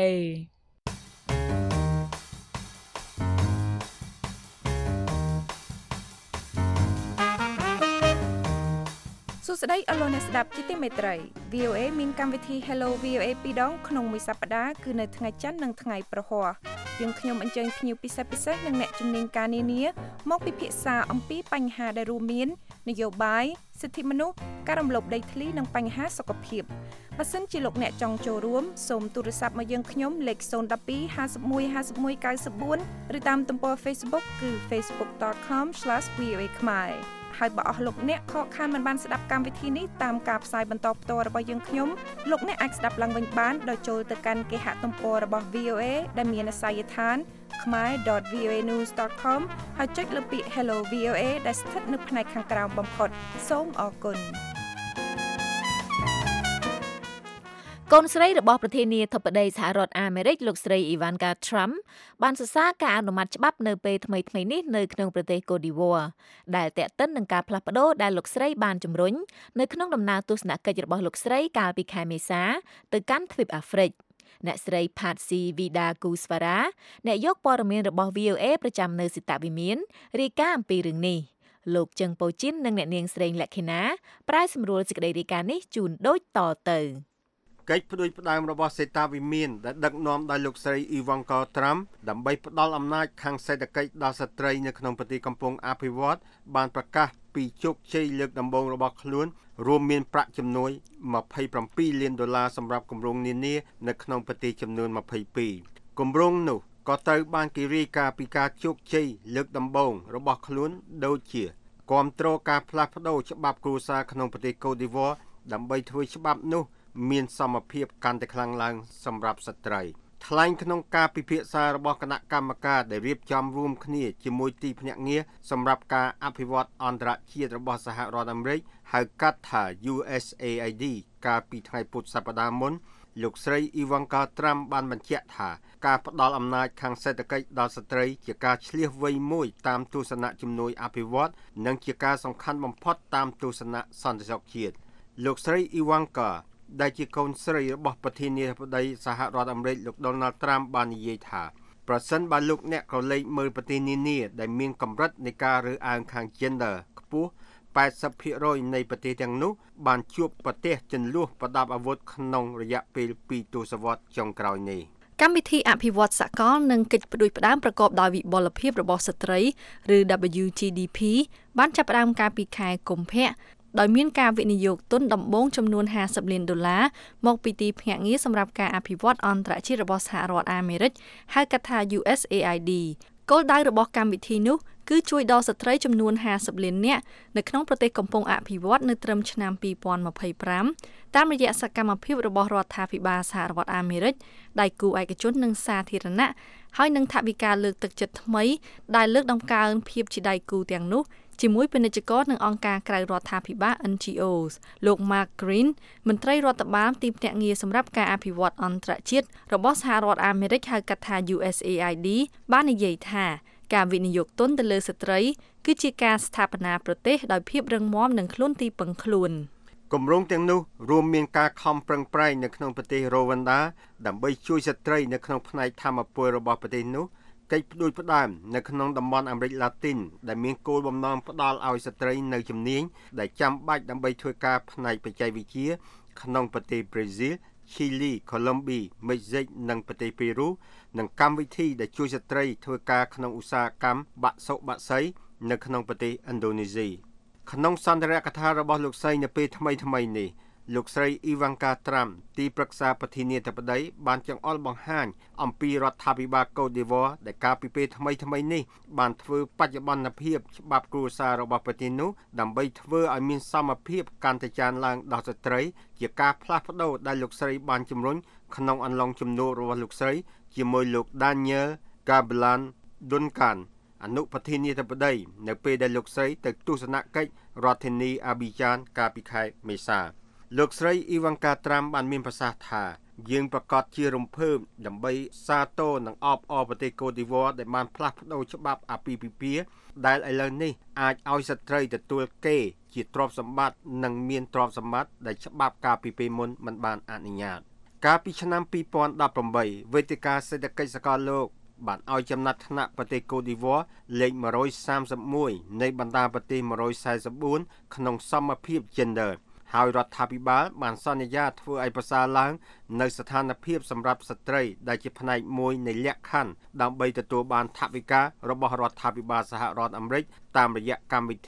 សួស្តីអស់លោកអ្នកស្ដាប់ជាទីមេត្រី VOA មានកម្មវិធី Hello VOA ពីរដងក្នុងមួយសប្តាហ៍គឺនៅថ្ងៃច័ន្ទនិងថ្ងៃប្រហ័សយើងខ្ញុំអញ្ជើញភ្ញៀវពិសេសនិងអ្នកជំនាញការនានាមកពិភាក្សាអំពីបញ្ហាដែលរួមមាននយោបាយសិទ្ធិមនុស្សការរំលោភដីធ្លីនិងបញ្ហាសុខភាពបើសិនជាលោកអ្នកចង់ចូលរួមសូមទូរស័ព្ទមកយើងខ្ញុំលេខ012 51 51 94 ឬតាមទំព័រ Facebook គឺ facebook.com/voa ខ្មែរហើយបើអស់លោកអ្នកខកខានមិនបានស្ដាប់កម្មវិធីនេះតាមការផ្សាយបន្តផ្ទាល់របស់យើងខ្ញុំលោកអ្នកអាចស្ដាប់ឡើងវិញបានដោយចូលទៅកាន់គេហទំព័ររបស់ VOA ដែលមានអាសយដ្ឋានkhmer.voanews.com ហើយចុចលើពាក្យ Hello VOA ដែលស្ថិតនៅផ្នែកខាងក្រោមបំផុតសូមអរគុណកូនស្រីរបស់ប្រធានាធិបតីសហរដ្ឋអាមេរិកលោកស្រី Ivanka Trump បានសរសេរការអនុម័តច្បាប់នៅពេលថ្មីៗនេះនៅក្នុងប្រទេស Côte d'Ivoire ដែលទាក់ទិននឹងការផ្លាស់ប្ដូរដែលលោកស្រីបានជំរុញនៅក្នុងដំណើរទស្សនកិច្ចរបស់លោកស្រីកាលពីខែមេសាទៅកាន់ទ្វីបអាហ្វ្រិកអ្នកស្រី Patsy Widakuswara អ្នកយកព័ត៌មានរបស់ VOA ប្រចាំនៅសិតវិមានរាយការណ៍អំពីរឿងនេះលោកជឹងប៉ូជីននិងអ្នកនាងស្រីលក្ខិណាប្រាយសម្រួលសេចក្តីរាយការណ៍នេះជូនដូចតទៅកិច្ចផ្ដួចផ្ដើមរបស់សេតាវិមានដែលដឹកនាំដោយលោកស្រី Ivanka Trump ដើម្បីផ្ដល់អំណាចខាងសេដ្ឋកិច្ចដល់ស្ត្រីនៅក្នុងប្រទេសកំពុងអភិវឌ្ឍបានប្រកាសពីជោគជ័យលើកដំបូងរបស់ខ្លួនរួមមានប្រាក់ជំនួយ$27 លានសម្រាប់គម្រោងនានានៅក្នុងប្រទេសចំនួន22គម្រោងនោះក៏ត្រូវបានគេរាយការណ៍ពីការជោគជ័យលើកដំបូងរបស់ខ្លួនដូចជាគាំទ្រការផ្លាស់ប្ដូរច្បាប់គ្រួសារក្នុងប្រទេសកូឌីវ៉ាដើម្បីធ្វើច្បាប់នោះមានសមភាពកាន់តែខ្លាំងឡើងសម្រាប់ស្ត្រីថ្លែងក្នុងការពិភាក្សារបស់គណៈកម្មការដែលរៀបចំរួមគ្នាជាមួយទីភ្នាក់ងារសម្រាប់ការអភិវឌ្ឍអន្តរជាតិរបស់សហរដ្ឋអាមេរិកហៅកាត់ថា USAID កាលពីថ្ងៃពុធសប្តាហ៍មុនលោកស្រី Ivanka Trump បានបញ្ជាក់ថាការផ្ដល់អំណាចខាងសេដ្ឋកិច្ចដល់ស្ត្រីជាការឆ្លៀសវៃមួយតាមទស្សនៈជំនួយអភិវឌ្ឍនិងជាការសំខាន់បំផុតតាមទស្សនៈសន្តិសុខជាតិលោកស្រី Ivankaដែលជាកូនស្រីរបស់ប្រធានាធិបតីសហរដ្ឋអាមេរិកលោក Donald Trump បាននិយាយថាប្រសិនបើលោកអ្នកក៏លេខមើលប្រទេសនានាដែលមានកម្រិតនៃការរើសអើងខាង gender ខ្ពស់ 80% នៃប្រទេសទាំងនោះបានជួបប្រទះជន្លោះប្រដាប់អាវុធក្នុងរយៈពេល2ទសវត្សរ៍ចុងក្រោយនេះកម្មវិធីអភិវឌ្ឍសកលនិងកិច្ចផ្ដួចផ្ដើមប្រកបដោយវិបុលភាពរបស់ស្ត្រីឬ WTDP បានចាប់ផ្ដើមកាលពីខែកុម្ភៈដោយមានការវិនិយោគទុនដំបូងចំនួន$50 លានមកពីទីភ្នាក់ងារសម្រាប់ការអភិវឌ្ឍអន្តរជាតិរបស់សហរដ្ឋអាមេរិកហៅកាត់ថា USAID គោលដៅរបស់កម្មវិធីនោះគឺជួយដល់ស្ត្រីចំនួន50 លាននាក់នៅក្នុងប្រទេសកំពុងអភិវឌ្ឍនៅត្រឹមឆ្នាំ2025តាមរយៈសកម្មភាពរបស់រដ្ឋាភិបាលសហរដ្ឋអាមេរិកដៃគូឯកជននិងសាធារណៈហើយនឹងថវិកាលើកទឹកចិត្តថ្មីដែលលើកដំកើងភាពជាដៃគូទាំងនោះជាមួយពាណិជ្ជករនិងអង្គការក្រៅរដ្ឋាភិបាល NGOs លោក Mark Green មន្ត្រីរដ្ឋបាលទីភ្នាក់ងារសម្រាប់ការអភិវឌ្ឍអន្តរជាតិរបស់សហរដ្ឋអាមេរិកហៅកាត់ថា USAID បាននិយាយថាការវិនិយោគទុនទៅលើស្ត្រីគឺជាការស្ថាបនាប្រទេសដោយភាពរឹងមាំនិងខ្លួនទីពឹងខ្លួនគម្រោងទាំងនោះរួមមានការខំប្រឹងប្រែងនៅក្នុងប្រទេសរ៉ូវ៉ាន់ដាដើម្បីជួយស្ត្រីនៅក្នុងផ្នែកថាមពលរបស់ប្រទេសនោះកិច្ចផ្ដួចផ្ដើមនៅក្នុងតំបន់អាមេរិកឡាទីនដែលមានគោលបំណងផ្ដល់ឲ្យស្ត្រីនៅជំនាញដែលចាំបាច់ដើម្បីធ្វើការផ្នែកបច្ចេកវិទ្យាក្នុងប្រទេសប្រេស៊ីល ឈីលី កូឡុំប៊ី មេហ្សិកនិងប្រទេសពេរូនិងកម្មវិធីដែលជួយស្ត្រីធ្វើការក្នុងឧស្សាហកម្មបាក់សុបាក់សីនៅក្នុងប្រទេសឥណ្ឌូនេស៊ីក្នុងសន្ទរកថារបស់លោកស្រីនៅពេលថ្មីនេះលោកស្រី Ivanka Trump ទីប្រឹក្សាប្រធានាធិបតីបានចង្អុលបង្ហាញអំពីរដ្ឋាភិបាលកូឌីវ៉ាដែលកាលពីពេលថ្មីនេះបានធ្វើបច្ចុប្បន្នភាពច្បាប់គ្រួសាររបស់ប្រទេសនោះដើម្បីធ្វើឲ្យមានសមភាពកាន់តែកើនឡើងដល់ស្ត្រីជាការផ្លាស់ប្ដូរដែលលោកស្រីបានជំរុញក្នុងអំឡុងជំនួបរបស់លោកស្រីជាមួយលោក Daniel Gabilan Duncan អនុប្រធានាធិបតីនៅពេលដែលលោកស្រីទៅទស្សនកិច្ចរដ្ឋធានី Abidjan កាលពីខែមេសាលោកស្រី Ivanka Trump បានមានប្រសាសន៍ថាយើងប្រកាសជារំភើបដើម្បីសាទរនិងអបអរប្រទេសកូឌីវ៉ាដែលបានផ្លាស់ប្ដូរច្បាប់អាពាហ៍ពិពាហ៍ដែលឥឡូវនេះអាចឲ្យស្ត្រីទទួលគេជាទ្រព្យសម្បត្តិនិងមានទ្រព្យសម្បត្តិដែលច្បាប់កាលពីពេលមុនមិនបានអនុញ្ញាតកាលពីឆ្នាំ2018វេទិកាសេដ្ឋកិច្ចសកលលោកបានឲ្យចំណាត់ថ្នាក់ប្រទេសកូឌីវ៉ាលេខ131នៃបណ្ដាប្រទេស144ក្នុងសមភាព gender ហើយរដ្ឋាភិបាលបានសន្យាធ្វើឲ្យប្រសើរឡើងនៅស្ថានភាពសម្រាប់ស្ត្រីដែលជាផ្នែកមួយនៃលក្ខខណ្ឌដើម្បីទទួលបានថវិការបស់រដ្ឋាភិបាលសហរដ្ឋអាមេរិកតាមរយៈកម្មវិធី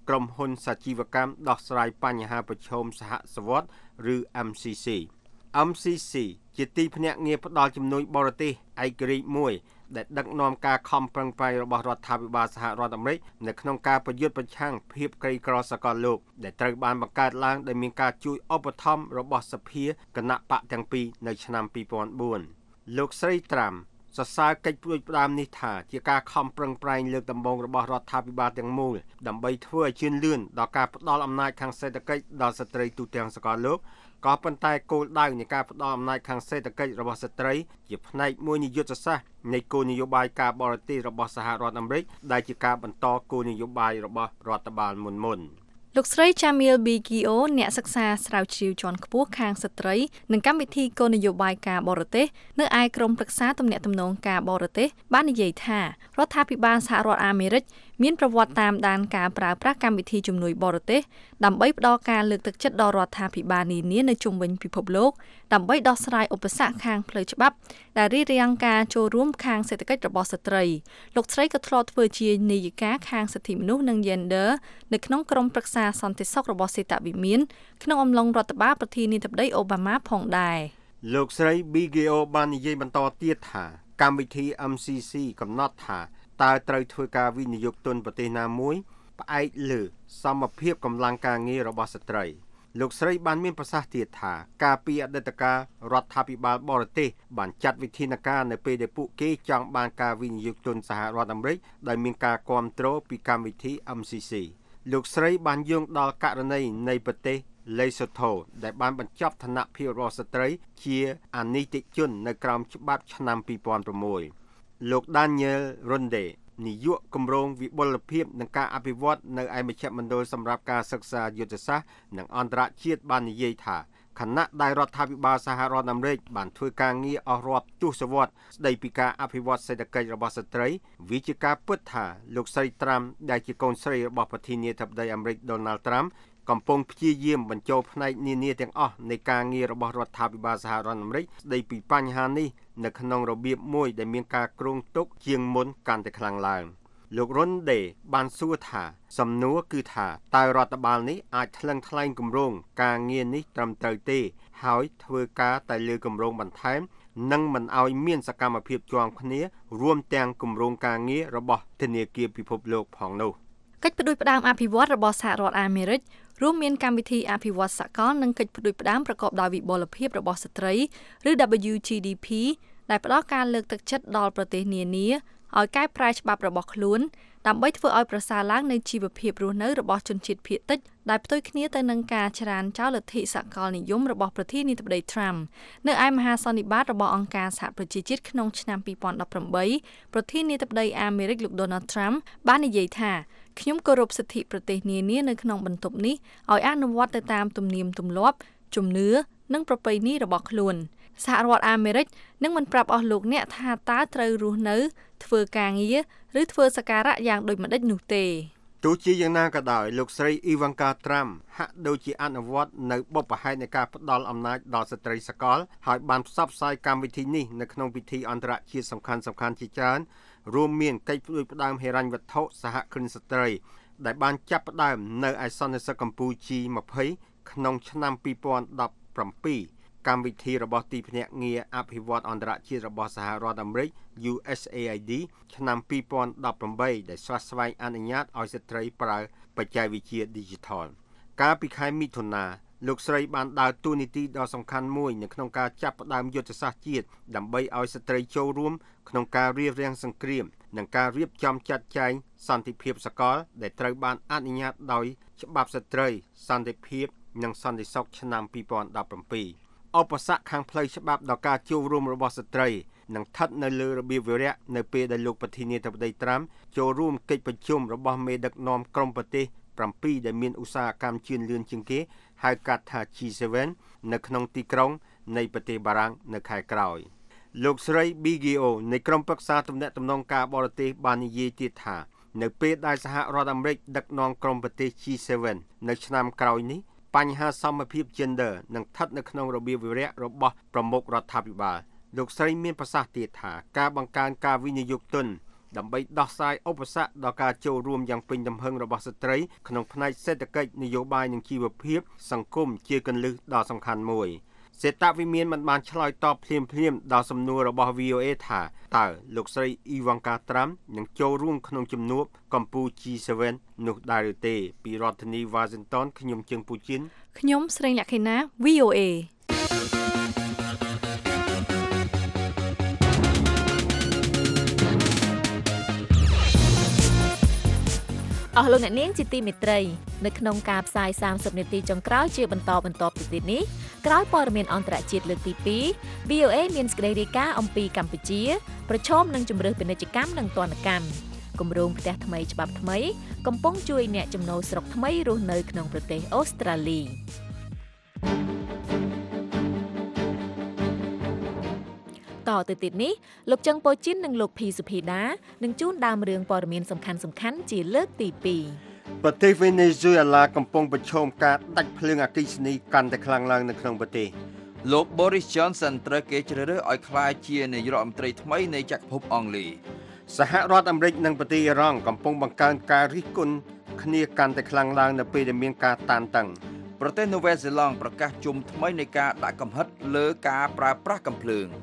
ក្រុមហ៊ុនសាជីវកម្មដោះស្រាយបញ្ហាប្រឈមសហសវត្សឬ MCC ជាទីភ្នាក់ងារផ្ដល់ជំនួយបរទេសឯករាជ្យមួយដែលដឹកនាំការខំប្រឹងប្រែងរបស់រដ្ឋាភិបាលសហរដ្ឋអាមេរិកនៅក្នុងការប្រយុទ្ធប្រឆាំងភាពក្រីក្រសកលលោកដែលត្រូវបានបង្កើតឡើងដោយមានការជួយឧបត្ថម្ភរបស់សភាគណៈបកទាំងពីរនៅឆ្នាំ2004លោកស្រីត្រាំសរសើរកិច្ចព្រួយផ្ដើមនេះថាជាការខំប្រឹងប្រែងលើកដំបូងរបស់រដ្ឋាភិបាលទាំងមូលដើម្បីធ្វើឲ្យជឿនលឿនដល់ការផ្ដល់អំណាចខាងសេដ្ឋកិច្ចដល់ស្ត្រីទូទាំងសកលលោកក៏ប៉ុន្តែគោលដៅនៃការផ្ដល់អំណាចខាងសេដ្ឋកិច្ចរបស់ស្ត្រីជាផ្នែកមួយនៃយុទ្ធសាស្ត្រនៃគោលនយោបាយការបរទេសរបស់សហរដ្ឋអាមេរិកដែលជាការបន្តគោលនយោបាយរបស់រដ្ឋបាលមុនលោកស្រី Jamil Bigio អ្នកសិក្សាស្រាវជ្រាវជាន់ខ្ពស់ខាងស្ត្រីនិងកម្មវិធីគោលនយោបាយការបរទេសនៅឯក្រមប្រឹក្សាទំនាក់ទំនងការបរទេសបាននិយាយថារដ្ឋាភិបាលសហរដ្ឋអាមេរិកមានប្រវត្តិតាមដានការប្រើប្រាស់កម្មវិធីជំនួយបរទេសដើម្បីផ្ដល់ការលើកទឹកចិត្តដល់រដ្ឋាភិបាលនានានៅជុំវិញពិភពលោកដើម្បីដោះស្រាយឧបសគ្គខាងផ្លូវច្បាប់ដែលរារាំងការចូលរួមខាងសេដ្ឋកិច្ចរបស់ស្ត្រីលោកស្រីក៏ធ្លាប់ធ្វើជានាយិកាខាងសិទ្ធិមនុស្សនិង Gender នៅក្នុងក្រុមប្រឹក្សាសន្តិសុខរបស់សេតវិមានក្នុងអំឡុងរដ្ឋបាលប្រធានាធិបតីអូបាម៉ាផងដែរលោកស្រី BGO បាននិយាយបន្តទៀតថាកម្មវិធី MCC កំណត់ថាតើត្រូវធ្វើការវិនិយោគទុនប្រទេសណាមួយផ្អែកលើសមភាពកម្លាំងការងាររបស់ស្ត្រីលោកស្រីបានមានប្រសាសន៍ទៀតថាការពីអតីតកាលរដ្ឋាភិបាលបរទេសបានចាត់វិធានការនៅពេលដែលពួកគេចង់បានការវិនិយោគទុនសហរដ្ឋអាមេរិកដែលមានការគាំទ្រពីកម្មវិធី MCC លោកស្រីបានយោងដល់ករណីនៃប្រទេសលេសូថូដែលបានបញ្ចប់ឋានៈភាពរបស់ស្ត្រីជាអនិច្ចជននៅក្រោមច្បាប់ឆ្នាំ2006លោក Daniel Ronde នាយកគម្រោងវិបុលភាពនិងការអភិវឌ្ឍនៅឯមជ្ឈមណ្ឌលសម្រាប់ការសិក្សាយុទ្ធសាស្ត្រនិងអន្តរជាតិបាននិយាយថាខណៈដែលរដ្ឋាភិបាលសហរដ្ឋអាមេរិកបានធ្វើការងារអស់រាប់ទសវត្សរ៍ស្ដីពីការអភិវឌ្ឍសេដ្ឋកិច្ចរបស់ស្ត្រីវាជាការពិតថាលោកស្រីត្រាំដែលជាកូនស្រីរបស់ប្រធានាធិបតីអាមេរិក Donald Trump កំពុងព្យាយាមបញ្ចូលផ្នែកនានាទាំងអស់នៃការងាររបស់រដ្ឋាភិបាលសហរដ្ឋអាមេរិកស្ដីពីបញ្ហានេះនៅក្នុងរបៀបមួយដែលមានការគ្រោងទុកជាងមុនកាន់តែខ្លាំងឡើងលោក Ronde បានសួរថាសំណួរគឺថាតើរដ្ឋបាលនេះអាចថ្លឹងថ្លែងគម្រោងការងារនេះត្រឹមត្រូវទេហើយធ្វើការតែលើគម្រោងបន្ថែមនិងមិនឲ្យមានសកម្មភាពជាប់គ្នារួមទាំងគម្រោងការងាររបស់ធនាគារពិភពលោកផងនោះកិច្ចផ្ដួចផ្ដើមអភិវឌ្ឍរបស់សហរដ្ឋអាមេរិករួមមានកម្មវិធីអភិវឌ្ឍសកលនិងកិច្ចផ្ដួចផ្ដើមប្រកបដោយវិបុលភាពរបស់ស្ត្រីឬ WTDP ដែលផ្ដល់ការលើកទឹកចិត្តដល់ប្រទេសនានាឲ្យកែប្រែច្បាប់របស់ខ្លួនដើម្បីធ្វើឲ្យប្រសើរឡើងនៃជីវភាពរស់នៅរបស់ជនជាតិភាគតិចដែលផ្ទុយគ្នាទៅនឹងការច្រានចោលលទ្ធិសកលនិយមរបស់ប្រធានាធិបតី Trump នៅឯមហាសន្និបាតរបស់អង្គការសហប្រជាជាតិក្នុងឆ្នាំ2018ប្រធានាធិបតីអាមេរិកលោក Donald Trump បាននិយាយថាខ្ញុំគោរពសិទ្ធិប្រទេសនានានៅក្នុងបន្ទប់នេះឲ្យអនុវត្តទៅតាមទំនៀមទម្លាប់ជំនឿនិងប្រពៃណីរបស់ខ្លួនសហរដ្ឋអាមេរិកនឹងមិនប្រាប់អស់លោកអ្នកថាតើត្រូវរស់នៅធ្វើការងារឬធ្វើសការៈយ៉ាងដូចម្តេចនោះទេទោះជាយ៉ាងណាក៏ដោយលោកស្រី Ivanka Trump ហាក់ដូចជាអនុវត្តនៅបុព្វហេតុនៃការផ្ដល់អំណាចដល់ស្ត្រីសកលហើយបានផ្សព្វផ្សាយកម្មវិធីនេះនៅក្នុងពិធីអន្តរជាតិសំខាន់ៗជាច្រើនរួមមានកិច្ចផ្ដួចផ្ដើមហិរញ្ញវត្ថុសហគ្រិនស្ត្រីដែលបានចាប់ផ្ដើមនៅឯសន្និសីទកម្ពុជា 20ក្នុងឆ្នាំ2017កម្មវិធីរបស់ទីភ្នាក់ងារអភិវឌ្ឍអន្តរជាតិរបស់សហរដ្ឋអាមេរិក USAID ឆ្នាំ2018ដែលស្វាស្វែងអនុញ្ញាតឲ្យស្ត្រីប្រើបច្ចេកវិទ្យា Digital កាលពីខែមិថុនាលោកស្រីបានដើរតួនាទីដ៏សំខាន់មួយនៅក្នុងការចាប់ផ្ដើមយុទ្ធសាស្ត្រជាតិដើម្បីឲ្យស្ត្រីចូលរួមក្នុងការរារាំងសង្គ្រាមនិងការរៀបចំចាត់ចែងសន្តិភាពសកលដែលត្រូវបានអនុញ្ញាតដោយច្បាប់ស្ត្រីសន្តិភាពនិងសន្តិសុខឆ្នាំ2017ឧបសគ្គខាងផ្លូវច្បាប់ដល់ការចូលរួមរបស់ស្ត្រីនឹងស្ថិតនៅលើរបៀបវារៈនៅពេលដែលលោកប្រធានាធិបតីត្រាំចូលរួមកិច្ចប្រជុំរបស់មេដឹកនាំក្រុមប្រទេស7ដែលមានឧស្សាហកម្មជឿនលឿនជាងគេហៅកាត់ថា G7 នៅក្នុងទីក្រុងនៃប្រទេសបារាំងនៅខែក្រោយលោកស្រី BGO នៃក្រុមប្រឹក្សាទំនាក់ទំនងការបរទេសបាននិយាយទៀតថានៅពេលដែលសហរដ្ឋអាមេរិកដឹកនាំក្រុមប្រទេស G7 នៅឆ្នាំក្រោយនេះបញ្ហាសមភាព gender នឹងស្ថិតនៅក្នុងរបៀបវារៈរបស់ប្រមុខរដ្ឋាភិបាលលោកស្រីមានប្រសាសន៍ទៀតថាការបង្កើនការវិនិយោគទុនដើម្បីដោះស្រាយឧបសគ្គដល់ការចូលរួមយ៉ាងពេញទំហឹងរបស់ស្ត្រីក្នុងផ្នែកសេដ្ឋកិច្ចនយោបាយនិងជីវភាពសង្គមជាគន្លឹះដ៏សំខាន់មួយសេតវិមានមិនបានឆ្លើយតបភ្លាមៗដល់សំណួររបស់ VOA ថាតើលោកស្រី Ivanka Trump នឹងចូលរួមក្នុងជំនួបកម្ពុជា G7 នោះដែរឬទេពីរដ្ឋធានី Washington ខ្ញុំជើងពូជីនខ្ញុំស្រីលក្ខិណា VOAអស់លោកអ្នកនាងជាទីមេត្រីនៅក្នុងការផ្សាយ30នាទីចុងក្រោយជាបន្តទៅទៀតនេះក្រោយព័ត៌មានអន្តរជាតិលើកទី2 VOA មានសេចក្តីរាយការណ៍អំពីកម្ពុជាប្រឈមនឹងជំរើសពាណិជ្ជកម្មនិងទណ្ឌកម្មគម្រោងផ្ទះថ្មីច្បាប់ថ្មីកំពុងជួយអ្នកចំណូលស្រុកថ្មីរស់នៅក្នុងប្រទេសអូស្ត្រាលីតទៅទៀតនេះលោកចឹងប៉ូជីននិងលោកភីសុភីដានឹងជូនដើមរឿងព័ត៌មានសំខាន់ជាលើកទី2 ប្រទេសវេណេស៊ុយអេឡាកំពុងប្រឈមការដាច់ភ្លើងអគ្គិសនីកាន់តែខ្លាំងឡើងនៅក្នុងប្រទេសលោក Boris Johnson ត្រូវគេជ្រើសរើសឲ្យក្លាយជានាយករដ្ឋមន្ត្រីថ្មីនៃចក្រភពអង់គ្លេសសហរដ្ឋអាមេរិកនិងប្រទេសអ៊ីរ៉ង់កំពុងបង្កើនការរិះគន់គ្នាកាន់តែខ្លាំងឡើងនៅពេលដែលមានការតានតឹងប្រទេសនូវែលសេឡង់ប្រកាសជុំថ្មីនៃការដាក់កំហិតលើការប្រើប្រាស់កាំភ្លើង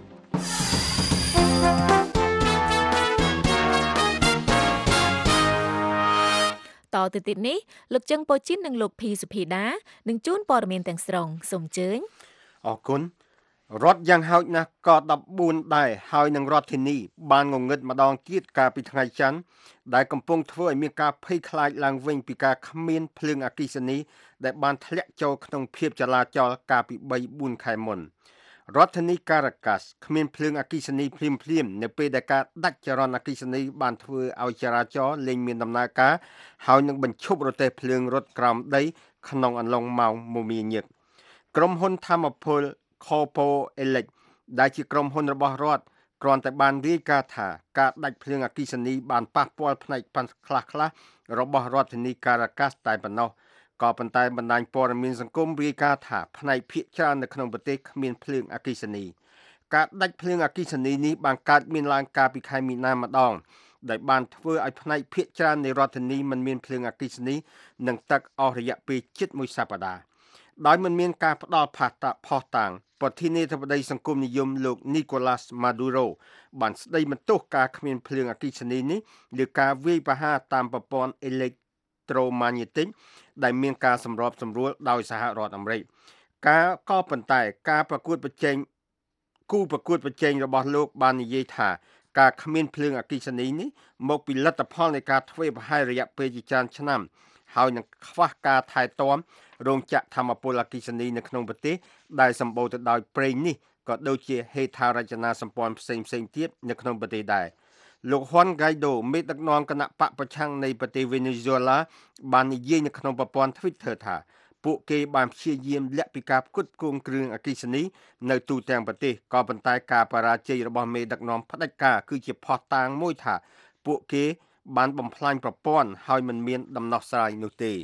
តទៅទៀតនេះលោកចឹងប៉ូជីននិងលោកភីសុភីដានឹងជូនព័ត៌មានទាំងស្រុងសូមអញ្ជើញអរគុណរដ្ឋយ៉ាងហោចណាស់ក៏14ដែរហើយនឹងរដ្ឋធានីបានងងឹតម្ដងទៀតកាលពីថ្ងៃច័ន្ទដែលកំពុងធ្វើឲ្យមានការភ័យខ្លាចឡើងវិញពីការគ្មានភ្លើងអគ្គិសនីដែលបានធ្លាក់ចូលក្នុងភាពចលាចលកាលពី 3-4 ខែមុនរដ្ឋធានីការ៉ាកាសគ្មានភ្លើងអគ្គិសនីភ្លាមនៅពេលដែលការដាច់ចរន្តអគ្គិសនីបានធ្វើឲ្យចរាចរណ៍លែងមានដំណើរការហើយនឹងបញ្ឈប់រទេះភ្លើងរត់ក្រោមដីក្នុងអំឡុងម៉ោងមមាញឹកក្រុមហ៊ុនថាមពល Corpo Elect ដែលជាក្រុមហ៊ុនរបស់រដ្ឋគ្រាន់តែបានរាយការណ៍ថាការដាច់ភ្លើងអគ្គិសនីបានប៉ះពាល់ផ្នែកខ្លះរបស់រដ្ឋធានីការ៉ាកាសតែប៉ុណ្ណោះក៏ប៉ុន្តែបណ្ដាញព័ត៌មានសង្គមរាយការណ៍ថាផ្នែកភាគច្រើននៅក្នុងប្រទេសគ្មានភ្លើងអគ្គិសនីការដាច់ភ្លើងអគ្គិសនីនេះបានកើតមានឡើងកាលពីខែមីនាម្ដងដែលបានធ្វើឲ្យផ្នែកភាគច្រើននៃរដ្ឋធានីមិនមានភ្លើងអគ្គិសនីនិងទឹកអស់រយៈពេលជិត1សប្តាហ៍ដោយមិនមានការផ្ដល់ផាសតាងប្រធានាធិបតីសង្គមនិយមលោក Nicolas Maduro បានស្ដីបន្ទោសការគ្មានភ្លើងអគ្គិសនីនេះលើការវាយប្រហារតាមប្រព័ន្ធអេឡិចត្រូម៉ាញ៉េទិកដែលមានការសម្របសម្រួលដោយសហរដ្ឋអាមេរិកក៏ប៉ុន្តែការប្រកួតប្រជែងរបស់លោកបាននិយាយថាការគ្មានភ្លើងអគ្គិសនីនេះមកពីលទ្ធផលនៃការធ្វើប្រហែលរយៈពេលជាច្រើនឆ្នាំហើយនឹងខ្វះការថែទាំរោងចក្រថាមពលអគ្គិសនីនៅក្នុងប្រទេសដែលសម្បូរទៅដោយប្រេងនេះក៏ដូចជាហេដ្ឋារចនាសម្ព័ន្ធផ្សេងទៀតនៅក្នុងប្រទេសដែរលោក Juan Guaido មេដឹកនាំគណៈបកប្រឆាំងនៃប្រទេសវេណេស៊ុយអេឡាបាននិយាយនៅក្នុងប្រព័ន្ធ Twitter ថាពួកគេបានព្យាយាមលាក់ពីការផ្គត់ផ្គង់គ្រឿងអគ្គិសនីនៅទូទាំងប្រទេសក៏ប៉ុន្តែការបរាជ័យរបស់មេដឹកនាំផ្ដាច់ការគឺជាភស្តុតាងមួយថាពួកគេបានបំផ្លាញប្រព័ន្ធហើយមិនមានដំណោះស្រាយនោះទេ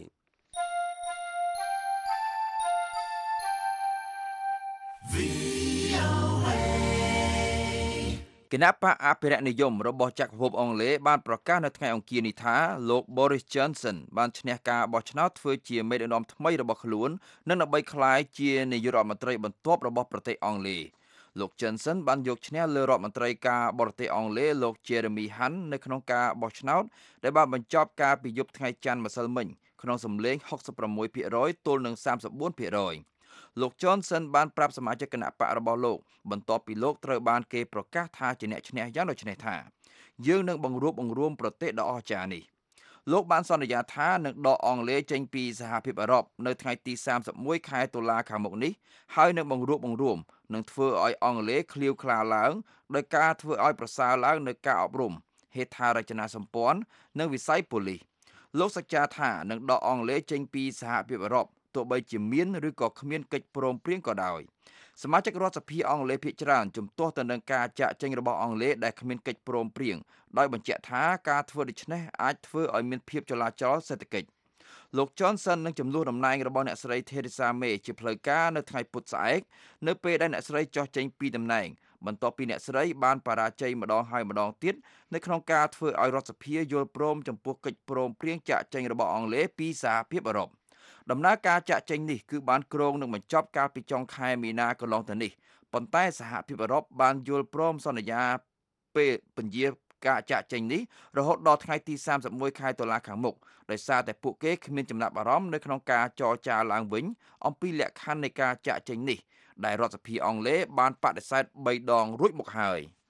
គណៈបកអភិរក្សនិយមរបស់ចក្រភពអង់គ្លេសបានប្រកាសនៅថ្ងៃអង្គារនេះថាលោក Boris Johnson បានឈ្នះការបោះឆ្នោតធ្វើជាមេដឹកនាំថ្មីរបស់ខ្លួននិងដើម្បីក្លាយជានាយករដ្ឋមន្ត្រីបន្ទាប់របស់ប្រទេសអង់គ្លេសលោក Johnson បានយកឈ្នះលើរដ្ឋមន្ត្រីការបរទេសអង់គ្លេសលោក Jeremy Hunt នៅក្នុងការបោះឆ្នោតដែលបានបញ្ចប់ការពីយប់ថ្ងៃច័ន្ទម្សិលមិញក្នុងសម្លេង 66% ទល់នឹង 34%លោក Johnson បានប្រាប់សមាជិកគណៈបករបស់លោកបន្ទាប់ពីលោកត្រូវបានគេប្រកាសថាជាអ្នកឈ្នះយ៉ាងដូចនេះថាយើងនឹងបង្រួបបង្រួមប្រទេសដ៏អស្ចារ្យនេះលោកបានសន្យាថានឹងដកអង់គ្លេសចេញពីសហភាពអឺរ៉ុបនៅថ្ងៃទី31ខែតុលាខាងមុខនេះហើយនឹងបង្រួបបង្រួមនឹងធ្វើឲ្យអង់គ្លេសឃ្លាវខ្លាឡើងដោយការធ្វើឲ្យប្រសើរឡើងនៅការអប់រំហេដ្ឋារចនាសម្ព័ន្ធនិងវិស័យប៉ូលីសលោកសច្ចាថានឹងដកអង់គ្លេសចេញពីសហភាពអឺរ៉ុបទោះបីជាមានឬក៏គ្មានកិច្ចព្រមព្រៀងក៏ដោយសមាជិករដ្ឋសភាអង់គ្លេសភាគច្រើនជំទាស់ទៅនឹងការចាកចេញរបស់អង់គ្លេសដែលគ្មានកិច្ចព្រមព្រៀងដោយបញ្ជាក់ថាការធ្វើដូច្នេះអាចធ្វើឲ្យមានភាពចលាចលសេដ្ឋកិច្ចលោក Johnson នឹងជំនួសតំណែងរបស់អ្នកស្រី Theresa May ជាផ្លូវការនៅថ្ងៃពុធស្អែកនៅពេលដែលអ្នកស្រីចុះចេញពីតំណែងបន្ទាប់ពីអ្នកស្រីបានបរាជ័យម្ដងហើយម្ដងទៀតនៅក្នុងការធ្វើឲ្យរដ្ឋសភាយល់ព្រមចំពោះកិច្ចព្រមព្រៀងចាក់ចេញរបស់អង់គ្លេសពីសហភាពអឺរ៉ុបដំណើរការចាក់ចេញនេះគឺបានគ្រោងនឹងបញ្ចប់កាលពីចុងខែមីនាកន្លងទៅនេះប៉ុន្តែសហភាពអឺរ៉ុបបានយល់ព្រមសន្យាពេលពន្យាការចាក់ចេញនេះរហូតដល់ថ្ងៃទី31ខែតុលាខាងមុខដោយសារតែពួកគេគ្មានចំណាប់អារម្មណ៍នៅក្នុងការចរចាឡើងវិញអំពីលក្ខខណ្ឌនៃការចាក់ចេញនេះដែលរដ្ឋសភាអង់គ្លេសបានបដិសេធ3ដងរួចមកហើយ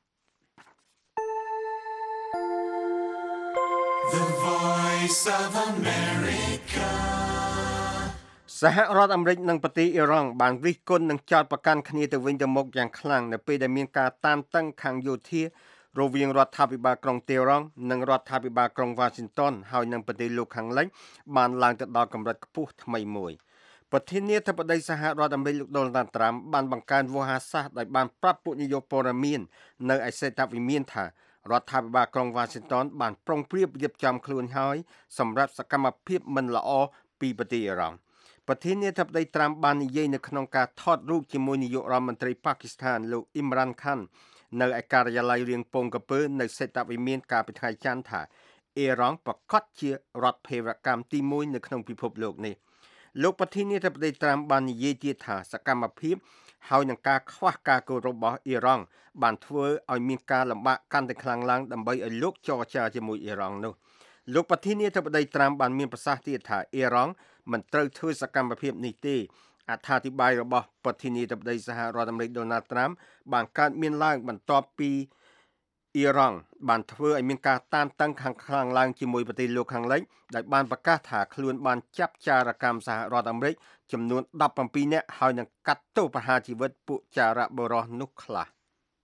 The Voice of America សហរដ្ឋអាមេរិកនិងប្រទេសអ៊ីរ៉ង់បានរិះគន់និងចោទប្រកាន់គ្នាទៅវិញទៅមកយ៉ាងខ្លាំងនៅពេលដែលមានការតានតឹងខាងយោធារវាងរដ្ឋាភិបាលក្រុងតេហ៍រ៉ង់និងរដ្ឋាភិបាលក្រុងវ៉ាស៊ីនតោនហើយនិងប្រទេសលោកខាងលិចបានឡើងទៅដល់កម្រិតខ្ពស់ថ្មីមួយប្រធានាធិបតីសហរដ្ឋអាមេរិកលោក Donald Trump បានបង្កើនវោហារសាស្ត្រដោយបានប្រាប់ពួកនាយកព័ត៌មាននៅឯសេតវិមានថារដ្ឋាភិបាលក្រុងវ៉ាស៊ីនតោនបានប្រុងប្រៀបរៀបចំខ្លួនហើយសម្រាប់សកម្មភាពមិនល្អពីប្រទេសអ៊ីរ៉ង់ប្រធានាធិបតីត្រាំបាននិយាយនៅក្នុងការថតរូបជាមួយនាយករដ្ឋមន្ត្រីប៉ាគីស្ថានលោកអ៊ីមរ៉ានខាននៅឯការិយាល័យរៀងពងកពើនៅសេតវិមានកាលពីថ្ងៃច័ន្ទថាអ៊ីរ៉ង់ប្រកាសជារដ្ឋភេរវកម្មទី1នៅក្នុងពិភពលោកនេះលោកប្រធានាធិបតីត្រាំបាននិយាយទៀតថាសកម្មភាពហើយនឹងការខ្វះការគោរពរបស់អ៊ីរ៉ង់បានធ្វើឲ្យមានការលំបាកកាន់តែខ្លាំងឡើងដើម្បីឲ្យលោកចរចាជាមួយអ៊ីរ៉ង់នោះលោកប្រធានាធិបតីត្រាំបានមានប្រសាសន៍ទៀតថាអ៊ីរ៉ង់មិនត្រូវធ្វើសកម្មភាពនេះទេអត្ថាធិប្បាយរបស់ប្រធានាធិបតីសហរដ្ឋអាមេរិក Donald Trump បានកើតមានឡើងបន្ទាប់ពីអ៊ីរ៉ង់បានធ្វើឲ្យមានការតានតឹងខាងខ្លាំងឡើងជាមួយប្រទេសលោកខាងលិចដែលបានប្រកាសថាខ្លួនបានចាប់ចារកម្មសហរដ្ឋអាមេរិកចំនួន17នាក់ហើយនឹងកាត់ទោសប្រហារជីវិតពួកចារបុរសនោះខ្លះ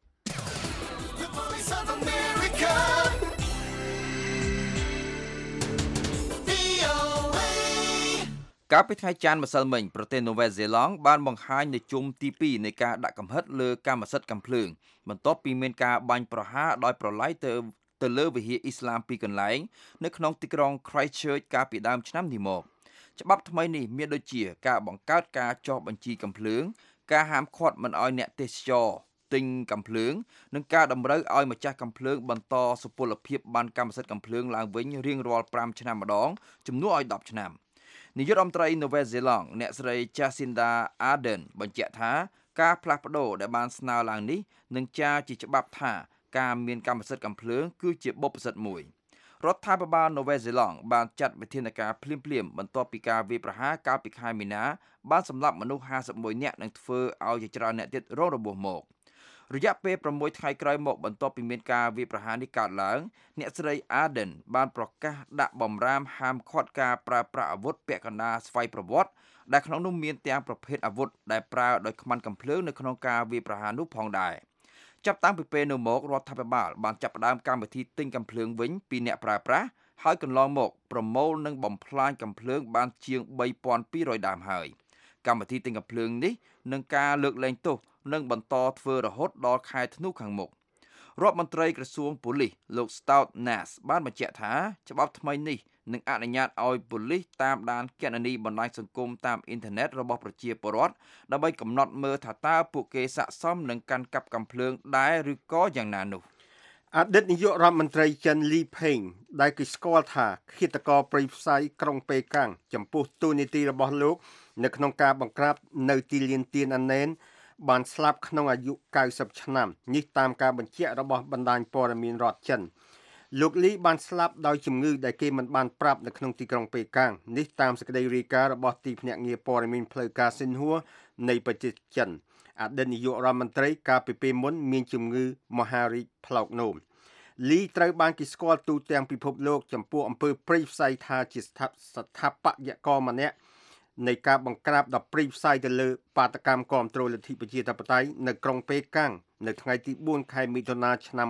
កាលពីថ្ងៃច័ន្ទម្សិលមិញប្រទេសនូវែលសេឡង់បានបង្ហាញនៅជុំទី2នៃការដាក់កំហិតលើកម្មសិទ្ធិកាំភ្លើងបន្ទាប់ពីមានការបាញ់ប្រហារដោយប្រឡាយទៅលើវិហារអ៊ីស្លាមពីរកន្លែងនៅក្នុងទីក្រុង Christchurch កាលពីដើមឆ្នាំនេះមកច្បាប់ថ្មីនេះមានដូចជាការបង្កើតការចុះបញ្ជីកាំភ្លើងការហាមឃាត់មិនឲ្យអ្នកទេសចរទិញកាំភ្លើងនិងការតម្រូវឲ្យម្ចាស់កាំភ្លើងបន្តសុពលភាពបានកម្មសិទ្ធិកាំភ្លើងឡើងវិញរៀងរាល់5ឆ្នាំម្ដងជំនួសឲ្យ10ឆ្នាំនាយករដ្ឋមន្ត្រីនូវែលសេឡង់អ្នកស្រី Jacinda Ardern បញ្ជាក់ថាការផ្លាស់ប្ដូរដែលបានស្នើឡើងនេះនឹងចារជាច្បាប់ថាការមានកម្មសិទ្ធិកាំភ្លើងគឺជាបុព្វសិទ្ធិមួយរដ្ឋាភិបាលនូវែលសេឡង់បានចាត់វិធានការភ្លាមៗបន្ទាប់ពីការវាយប្រហារកាលពីខែមីនាបានសម្លាប់មនុស្ស51នាក់និងធ្វើឲ្យជាច្រើនអ្នកទៀតរងរបួសមករយៈពេល6ថ្ងៃក្រោយមកបន្ទាប់ពីមានការវាយប្រហារនេះកើតឡើងអ្នកស្រី Ardern បានប្រកាសដាក់បំរាមហាមឃាត់ការប្រើប្រាស់អាវុធពាក់កណ្ដាលស្វ័យប្រវត្តិដែលក្នុងនោះមានទាំងប្រភេទអាវុធដែលប្រើដោយខ្មាន់កាំភ្លើងនៅក្នុងការវាយប្រហារនោះផងដែរចាប់តាំងពីពេលនោះមករដ្ឋាភិបាលបានចាប់ផ្ដើមកម្មវិធីទិញកាំភ្លើងវិញពីអ្នកប្រើប្រាស់ហើយកន្លងមកប្រមូលនិងបំផ្លាញកាំភ្លើងបានជាង3200ដើមហើយកម្មវិធីទិញកាំភ្លើងនេះនឹងការលើកលែងទោសនឹងបន្តធ្វើរហូតដល់ខែធ្នូខាងមុខរដ្ឋមន្ត្រីក្រសួងប៉ូលីសលោក Stout Nass បានបញ្ជាក់ថាច្បាប់ថ្មីនេះនឹងអនុញ្ញាតឲ្យប៉ូលីសតាមដានគណនីបណ្ដាញសង្គមតាមអ៊ីនធឺណិតរបស់ប្រជាពលរដ្ឋដើម្បីកំណត់មើលថាតើពួកគេស័ក្តិសមនឹងកាន់កាប់កាំភ្លើងដែរឬក៏យ៉ាងណានោះអតីតនាយករដ្ឋមន្ត្រីចិនលីផេងដែលគេស្គាល់ថាឃាតករព្រៃផ្សៃក្រុងប៉េកាំងចំពោះទូនីតិរបស់លោកនៅក្នុងការបង្ក្រាបនៅទីលានទៀនអាណេនបានស្លាប់ក្នុងអាយុ90ឆ្នាំនេះតាមការបញ្ជាក់របស់បណ្ដាញព័ត៌មានរដ្ឋចិនលោកលីបានស្លាប់ដោយជំងឺដែលគេមិនបានប្រាប់នៅក្នុងទីក្រុងប៉េកាំងនេះតាមសេចក្តីរាយការណ៍របស់ទីភ្នាក់ងារព័ត៌មានផ្លូវការស៊ីនហួរនៃប្រទេសចិនអតីតនាយករដ្ឋមន្ត្រីកាលពីពេលមុនមានជំងឺមហារីកផ្លោកនោមលីត្រូវបានគេស្គាល់ទូទាំងពិភពលោកចំពោះអំពើព្រៃផ្សៃថាជាស្ថាបត្យករម្នាក់នៃការបង្ក្រាបដល់ព្រៃផ្សៃទៅលើបាតកម្មគាំទ្រលទ្ធិប្រជាធិបតេយ្យនៅក្រុងប៉េកាំងនៅថ្ងៃទី4ខែមិថុនាឆ្នាំ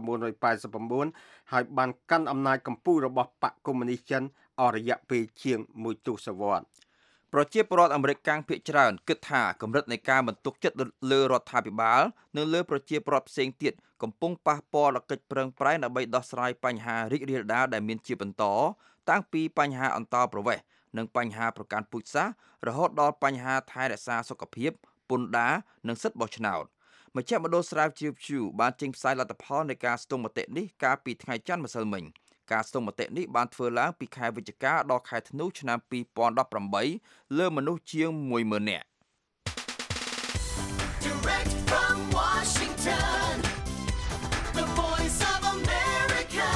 1989ហើយបានកាន់អំណាចកំពូលរបស់បកកុម្មុយនីសចិនអស់រយៈពេលជាង1ទសវត្សរ៍ប្រជាពលរដ្ឋអាមេរិកកាំងភាគច្រើនគិតថាកម្រិតនៃការបន្ទុកចិត្តលើរដ្ឋាភិបាលនិងលើប្រជាពលរដ្ឋផ្សេងទៀតកំពុងប៉ះពាល់ដល់កិច្ចប្រឹងប្រែងដើម្បីដោះស្រាយបញ្ហារីករាលដាលដែលមានជាបន្តតាំងពីបញ្ហាអន្តោប្រវេសន៍និងបញ្ហាប្រកាន់ពូជសាសន៍រហូតដល់បញ្ហាថែរក្សាសុខភាពពន្ធដារនិងសិទ្ធិបោះឆ្នោតមជ្ឈមណ្ឌលស្រាវជ្រាវ Pew បានចេញផ្សាយលទ្ធផលនៃការស្ទង់មតិនេះកាលពីថ្ងៃច័ន្ទម្សិលមិញការស្ទង់មតិនេះបានធ្វើឡើងពីខែវិច្ឆិកាដល់ខែធ្នូឆ្នាំ2018លើមនុស្សជាង 10,000 នាក់ Direct from Washington, the voice of America,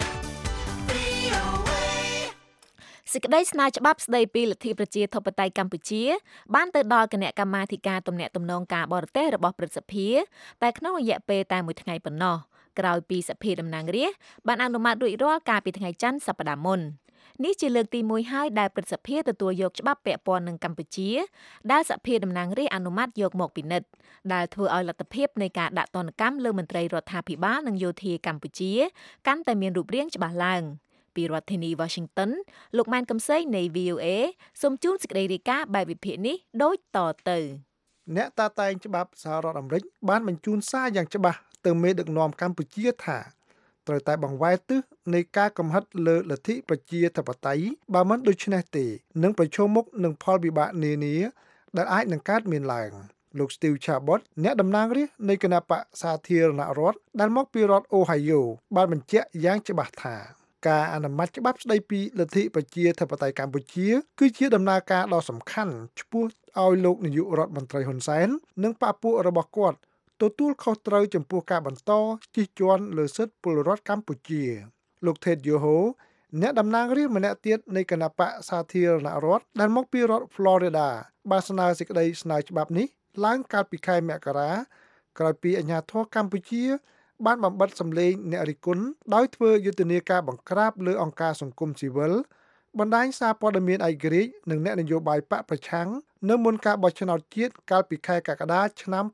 VOA. សេចក្តីស្នើច្បាប់ស្តីពីលទ្ធិប្រជាធិបតេយ្យកម្ពុជាបានទៅដល់គណៈកម្មាធិការទំនាក់ទំនងការបរទេសរបស់ព្រឹទ្ធសភាតែក្នុងរយៈពេលតែមួយថ្ងៃប៉ុណ្ណោះក្រោយពីសភាតំណាងរាស្ត្របានអនុម័តរួចរាល់កាលពីថ្ងៃច័ន្ទសប្តាហ៍មុននេះជាលើកទី1ហើយដែលព្រឹទ្ធសភាទទួលយកច្បាប់ពាក់ព័ន្ធនឹងកម្ពុជាដែលសភាតំណាងរាស្ត្រអនុម័តយកមកពិនិត្យដែលធ្វើឲ្យលទ្ធភាពនៃការដាក់ទណ្ឌកម្មលើមន្ត្រីរដ្ឋាភិបាលនិងយោធាកម្ពុជាកាន់តែមានរូបរាងច្បាស់ឡើងពីរដ្ឋធានី Washington លោកម៉ែនកំសីនៃ VOA សូមជូនសេចក្តីរាយការណ៍បែបវិភាគនេះដូចតទៅអ្នកតាតែងច្បាប់សហរដ្ឋអាមេរិកបានបញ្ជូនសារយ៉ាងច្បាស់ទៅមេដឹកនាំកម្ពុជាថាត្រូវតែបង្វែរទិសនៃការកំហិតលើលទ្ធិប្រជាធិបតេយ្យបើមិនដូច្នេះទេនឹងប្រឈមមុខនឹងផលវិបាកនានាដែលអាចនឹងកើតមានឡើងលោក Steve Chabot អ្នកតំណាងរាស្ត្រនៃគណៈបក្សសាធារណរដ្ឋដែលមកពីរដ្ឋ Ohio បានបញ្ជាក់យ៉ាងច្បាស់ថាការអនុម័តច្បាប់ស្តីពីលទ្ធិប្រជាធិបតេយ្យកម្ពុជាគឺជាដំណើរការដ៏សំខាន់ឆ្ពោះឲ្យលោកនាយករដ្ឋមន្ត្រីហ៊ុនសែននិងបព្វពួករបស់គាត់ទទួលខុសត្រូវចំពោះការបន្តជិះជាន់លើសិទ្ធិពលរដ្ឋកម្ពុជាលោក Ted Yoho អ្នកតំណាងរាស្ត្រម្នាក់ទៀតនៃគណៈបក្សសាធារណរដ្ឋដែលមកពីរដ្ឋ Florida បានស្នើសេចក្តីស្នើច្បាប់នេះឡើងកាលពីខែមករាក្រោយពីអាជ្ញាធរកម្ពុជាបានបំបិទសម្លេងអ្នករិះគន់ដោយធ្វើយុទ្ធនាការបង្ក្រាបលើអង្គការសង្គមស៊ីវិលបណ្ដាញសារព័ត៌មានឯករាជ្យនិងអ្នកនយោបាយបកប្រឆាំងនៅមុនការបោះឆ្នោតជាតិកាលពីខែកក្កដាឆ្នាំ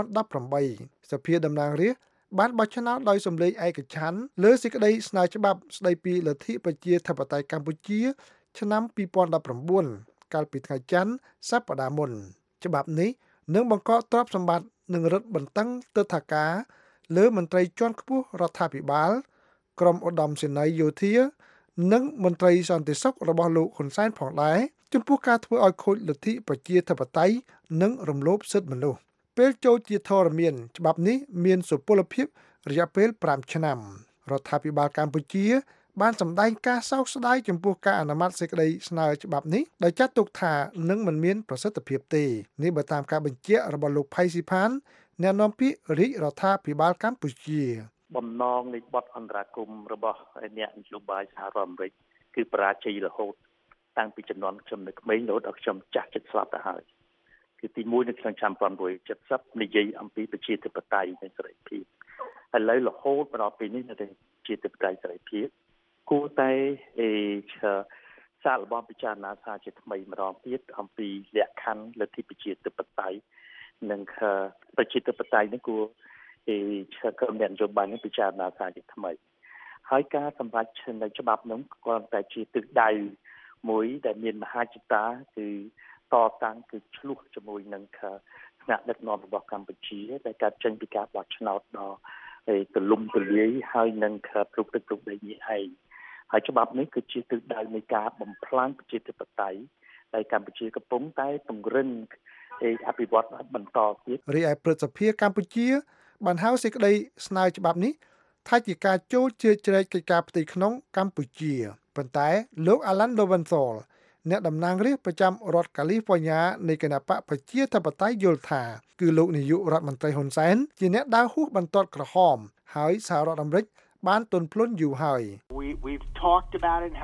2018សភាតំណាងរាស្ត្របានបោះឆ្នោតដោយសម្លេងឯកច្ឆន្ទលើសេចក្តីស្នើច្បាប់ស្តីពីលទ្ធិប្រជាធិបតេយ្យកម្ពុជាឆ្នាំ2019កាលពីថ្ងៃច័ន្ទសប្តាហ៍មុនច្បាប់នេះនឹងបង្កកទ្រព្យសម្បត្តិនិងរឹតបន្តឹងទិដ្ឋាការលើមន្ត្រីជាន់ខ្ពស់រដ្ឋាភិបាលក្រុមឧត្តមសេនីយ៍យោធានិងមន្ត្រីសន្តិសុខរបស់លោកហ៊ុនសែនផងដែរចំពោះការធ្វើឲ្យខូចលទ្ធិប្រជាធិបតេយ្យនិងរំលោភសិទ្ធិមនុស្សពេលចូលជាធរមានច្បាប់នេះមានសុពលភាពរយៈពេល5ឆ្នាំរដ្ឋាភិបាលកម្ពុជាបានសម្ដែងការសោកស្ដាយចំពោះការអនុម័តសេចក្តីស្នើច្បាប់នេះដោយចាត់ទុកថានឹងមិនមានប្រសិទ្ធភាពទេនេះបើតាមការបញ្ជាក់របស់លោកផៃស៊ីផានអ្នកនាំពាក្យរាជរដ្ឋាភិបាលកម្ពុជាបំណងនៃបទអន្តរាគមន៍របស់អ្នកនយោបាយសហរដ្ឋអាមេរិកគឺបរាជ័យរហូតតាំងពីជំនាន់ខ្ញុំនៅក្មេងរហូតដល់ខ្ញុំចាស់ជិតស្លាប់ទៅហើយគឺទី1នៅក្នុងឆ្នាំ1970និយាយអំពីប្រជាធិបតេយ្យនិងសេរីភាពឥឡូវរហូតដល់ពេលនេះនៅតែជាធិបតេយ្យសេរីភាពគួរតែសាកល្បងពិចារណាថាជាថ្មីម្ដងទៀតអំពីលក្ខខណ្ឌលទ្ធិប្រជាធិបតេយ្យនិងប្រជាធិបតេយ្យនេះគួរក្រុមអ្នកនយោបាយនេះពិចារណាថាជាថ្មីហើយការសម្រេចនៅច្បាប់នោះគ្រាន់តែជាទិសដៅមួយដែលមានមហាចិត្តតាគឺតតាំងគឺឆ្លោះជាមួយនឹងថ្នាក់ដឹកនាំរបស់កម្ពុជាដែលកើតចេញពីការបោះឆ្នោតដ៏ទលំទលាយហើយនឹងគ្រប់ទឹកគ្រប់ដីនេះឯងហើយច្បាប់នេះគឺជាទិសដៅនៃការបំផ្លាញប្រជាធិបតេយ្យដែលកម្ពុជាកំពុងតែពង្រឹងអភិវឌ្ឍបន្តទៀតរីឯព្រឹទ្ធសភាកម្ពុជាបានហៅសេចក្តីស្នើច្បាប់នេះថាជាការចូលជ្រៀតជ្រែកកិច្ចការផ្ទៃក្នុងកម្ពុជាប៉ុន្តែលោក Alan Lowenthal អ្នកតំណាងរាស្ត្រប្រចាំរដ្ឋកាលីហ្វ័រញ៉ានៃគណបកប្រជាធិបតេយ្យយល់ថាគឺលោកនាយករដ្ឋមន្ត្រីហ៊ុនសែនជាអ្នកដើរហួសបន្ទាត់ក្រហមហើយសហរដ្ឋអាមេរិកបានទន់ភ្លន់យូរហើយ We've talked about it and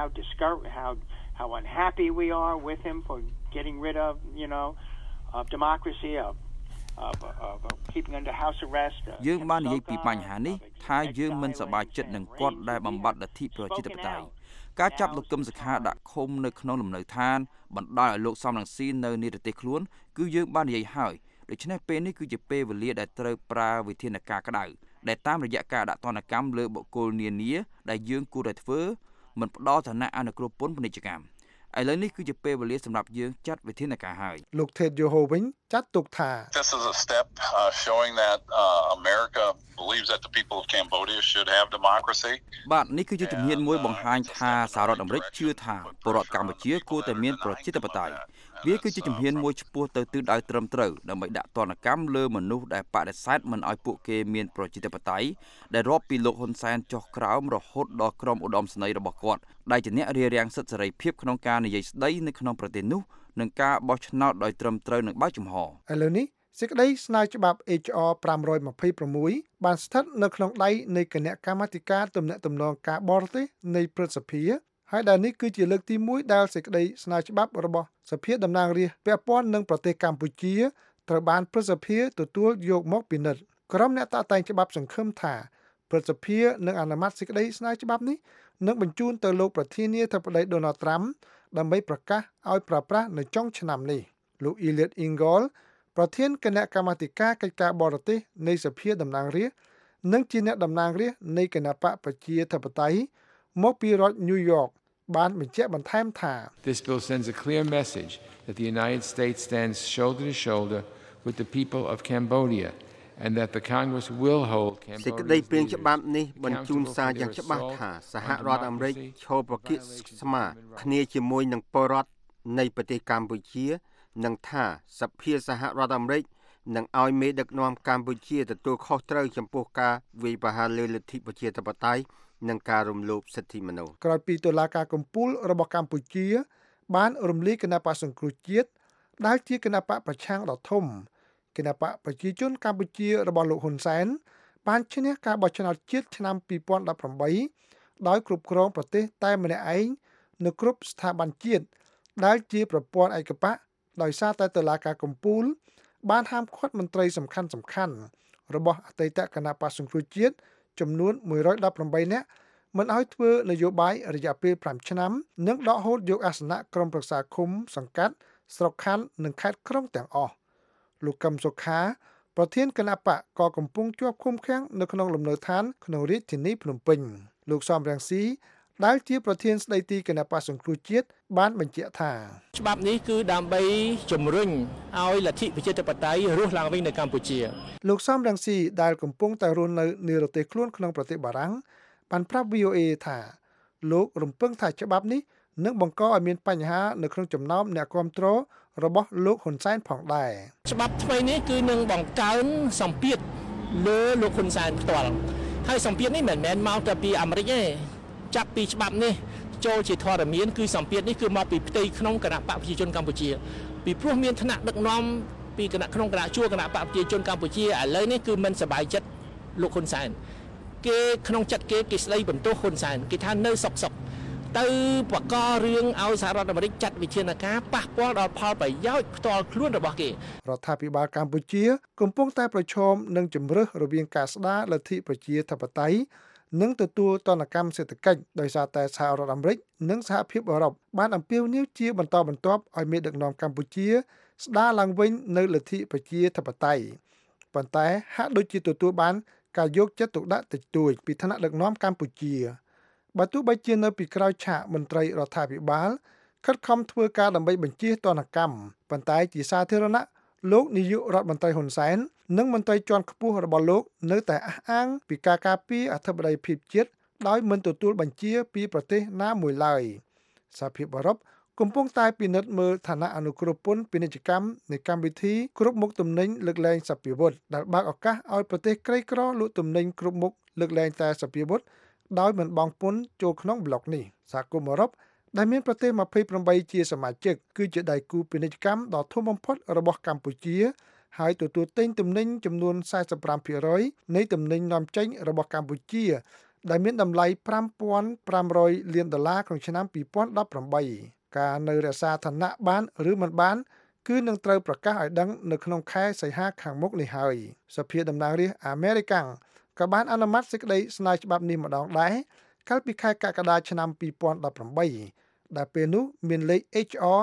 how unhappy we are with him for getting rid of democracy of keeping under house arrest យើងបាននិយាយពីបញ្ហានេះថាយើងមិនសប្បាយចិត្តនឹងគាត់ដែលបំបត្តិលទ្ធិប្រជាធិបតេយ្យការចាប់លោកកឹមសុខាដាក់ឃុំនៅក្នុងលំនៅឋានបណ្ដាលឲ្យលោកសំរងស៊ីនៅនិរទេសខ្លួនគឺយើងបាននិយាយហើយដូច្នេះពេលនេះគឺជាពេលវេលាដែលត្រូវប្រើវិធានការក្តៅដែលតាមរយៈការដាក់ទណ្ឌកម្មលើបុគ្គលនានាដែលយើងគួរតែធ្វើមិនផ្ដល់ឋានៈអនុគ្រោះពន្ធពាណិជ្ជកម្មឥឡូវនេះគឺជាពេលវេលាសម្រាប់យើងចាត់វិធានការហើយលោក Ted Yoho វិញចាត់ទុកថា This is a step showing that America believes that the people of Cambodia should have democracy បាទនេះគឺជាជំហានមួយបង្ហាញថាសហរដ្ឋអាមេរិកជឿថាពលរដ្ឋកម្ពុជាគួរតែមានប្រជាធិបតេយ្យវាគឺជាជំហានមួយឆ្ពោះទៅទិសដៅត្រឹមត្រូវដើម្បីដាក់ទណ្ឌកម្មលើមនុស្សដែលបដិសេធមិនឲ្យពួកគេមានប្រជាធិបតេយ្យដែលរាប់ពីលោកហ៊ុនសែនចុះក្រោមរហូតដល់ក្រុមឧត្តមសេនីយ៍របស់គាត់ដែលជាអ្នករារាំងសិទ្ធិសេរីភាពក្នុងការនិយាយស្ដីនៅក្នុងប្រទេសនោះនិងការបោះឆ្នោតដោយត្រឹមត្រូវនិងបើកចំហឥឡូវនេះសេចក្តីស្នើច្បាប់ HR 526បានស្ថិតនៅក្នុងដៃនៃគណៈកម្មាធិការទំនាក់ទំនងការបរទេសនៃព្រឹទ្ធសភាហើយដែលនេះគឺជាលើកទី1ដែលសេចក្តីស្នើច្បាប់របស់សភាតំណាងរាស្ត្រពាក់ព័ន្ធនឹងប្រទេសកម្ពុជាត្រូវបានព្រឹទ្ធសភាទទួលយកមកពិនិត្យក្រុមអ្នកតាក់តែងច្បាប់សង្ឃឹមថាព្រឹទ្ធសភានឹងអនុម័តសេចក្តីស្នើច្បាប់នេះនិងបញ្ជូនទៅលោកប្រធានាធិបតី Donald Trump ដើម្បីប្រកាសឲ្យប្រើប្រាស់នៅចុងឆ្នាំនេះលោក Eliot Engel ប្រធានគណៈកម្មាធិការកិច្ចការបរទេសនៃសភាតំណាងរាស្ត្រនិងជាអ្នកតំណាងរាស្ត្រនៃគណៈបកប្រជាធិបតេយ្យមកពីរដ្ឋ New York បានបញ្ជាក់បន្ថែមថា This bill sends a clear message that the United States stands shoulder to shoulder with the people of Cambodia and that the Congress will hold Cambodia សេចក្តីព្រាងច្បាប់នេះបញ្ជូនសារយ៉ាងច្បាស់ថាសហរដ្ឋអាមេរិកឈរប្រកៀកស្មាគ្នាជាមួយនឹងពលរដ្ឋនៃប្រទេសកម្ពុជានិងថាសភាសហរដ្ឋអាមេរិកនឹងឲ្យមេដឹកនាំកម្ពុជាទទួលខុសត្រូវចំពោះការវាយប្រហារលើលទ្ធិប្រជាធិបតេយ្យនិងការរំលោភសិទ្ធិមនុស្សក្រោយពីតុលាការកំពូលរបស់កម្ពុជាបានរំលាយគណៈបកសង្គ្រោះជាតិដែលជាគណៈបកប្រឆាំងដ៏ធំគណៈបកប្រជាជនកម្ពុជារបស់លោកហ៊ុនសែនបានឈ្នះការបោះឆ្នោតជាតិឆ្នាំ2018ដោយគ្រប់គ្រងប្រទេសតែម្នាក់ឯងនៅគ្រប់ស្ថាប័នជាតិដែលជាប្រព័ន្ធឯកបកដោយសារតែតុលាការកំពូលបានហាមឃាត់មន្ត្រីសំខាន់របស់អតីតគណៈបក្សសង្គ្រោះជាតិចំនួន118នាក់មិនឲ្យធ្វើនយោបាយរយៈពេល5ឆ្នាំនិងដកហូតយកអាសនៈក្រុមប្រឹក្សាឃុំសង្កាត់ស្រុកខណ្ឌនិងខេត្តក្រុងទាំងអស់លោកកឹមសុខាប្រធានគណៈបកក៏កំពុងជាប់ឃុំឃាំងនៅក្នុងលំនៅឋានក្នុងរាជធានីភ្នំពេញលោកសំរងស៊ីដែលជាប្រធានស្ដីទីគណៈបក្សសង្គ្រោះជាតិបានបញ្ជាក់ថាច្បាប់នេះគឺដើម្បីជំរុញឲ្យលទ្ធិប្រជាធិបតេយ្យរស់ឡើងវិញនៅកម្ពុជាលោកសំរងស៊ីដែលកំពុងតែរស់នៅនិរទេសខ្លួនក្នុងប្រទេសបារាំងបានប្រាប់ VOA ថាលោករំពឹងថាច្បាប់នេះនឹងបង្កឲ្យមានបញ្ហានៅក្នុងចំណោមអ្នកគាំទ្ររបស់លោកហ៊ុនសែនផងដែរច្បាប់ថ្មីនេះគឺនឹងបង្កើនសម្ពាធលើលោកហ៊ុនសែនផ្ទាល់ហើយសម្ពាធនេះមិនមែនមកតែពីអាមេរិកទេចាប់ពីច្បាប់នេះចូលជាធរមានគឺសម្ពាធនេះគឺមកពីផ្ទៃក្នុងគណៈបកប្រជាជនកម្ពុជាពីព្រោះមានឋានៈដឹកនាំពីគណៈក្នុងគណៈជួរគណៈបកប្រជាជនកម្ពុជាឥឡូវនេះគឺមិនសប្បាយចិត្តលោកហ៊ុនសែនគេក្នុងចិត្តគេស្ដីបន្ទោសហ៊ុនសែនគេថានៅសុកទៅបកករឿងឲ្យសហរដ្ឋអាមេរិកចាត់វិធានការប៉ះពាល់ដល់ផលប្រយោជន៍ផ្ទាល់ខ្លួនរបស់គេរដ្ឋាភិបាលកម្ពុជាកំពុងតែប្រឈមនឹងជម្រើសរវាងការស្ដារលទ្ធិប្រជាធិបតេយ្យនិងទទួលទណ្ឌកម្មសេដ្ឋកិច្ចដោយសារតែសហរដ្ឋអាមេរិកនិងសហភាពអឺរ៉ុបបានអំពាវនាវជាបន្តបន្ទាប់ឲ្យមេដឹកនាំកម្ពុជាស្ដារឡើងវិញនៅលទ្ធិប្រជាធិបតេយ្យប៉ុន្តែហាក់ដូចជាទទួលបានការយកចិត្តទុកដាក់តិចតួចពីឋានៈដឹកនាំកម្ពុជាបើទោះបីជានៅពីក្រោយឆាកមន្ត្រីរដ្ឋាភិបាលខិតខំធ្វើការដើម្បីបញ្ជៀសទណ្ឌកម្មប៉ុន្តែជាសាធារណៈលោកនាយករដ្ឋមន្ត្រីហ៊ុនសែននិងមន្ត្រីជាន់ខ្ពស់របស់លោកនៅតែអះអាងពីការការពារអធិបតេយ្យភាពជាតិដោយមិនទទួលបញ្ជាពីប្រទេសណាមួយឡើយសហភាពអឺរ៉ុបកំពុងតែពិនិត្យមើលឋានៈអនុគ្រោះពន្ធពាណិជ្ជកម្មនៃកម្មវិធីគ្រប់មុខទំនិញលើកលែងសព្វាវុធដែលបើកឱកាសឲ្យប្រទេសក្រីក្រលក់ទំនិញគ្រប់មុខលើកលែងតែសព្វាវុធដោយមិនបង់ពន្ធចូលក្នុងប្លុកនេះសហគមន៍អឺរ៉ុបដែលមានប្រទេស28ជាសមាជិកគឺជាដៃគូពាណិជ្ជកម្មដ៏ធំបំផុតរបស់កម្ពុជាហើយទទួលទិញទំនិញចំនួន 45% នៃទំនិញនាំចេញរបស់កម្ពុជាដែលមានតម្លៃ $5,500 លានក្នុងឆ្នាំ2018ការនៅរក្សាឋានៈបានឬមិនបានគឺនឹងត្រូវប្រកាសឲ្យដឹងនៅក្នុងខែសីហាខាងមុខនេះហើយសភាតំណាងរាស្ត្រអាមេរិកក៏បានអនុម័តសេចក្តីស្នើច្បាប់នេះម្ដងដែរកាលពីខែកក្កដាឆ្នាំ2018ដែលពេលនោះមានលេខ HR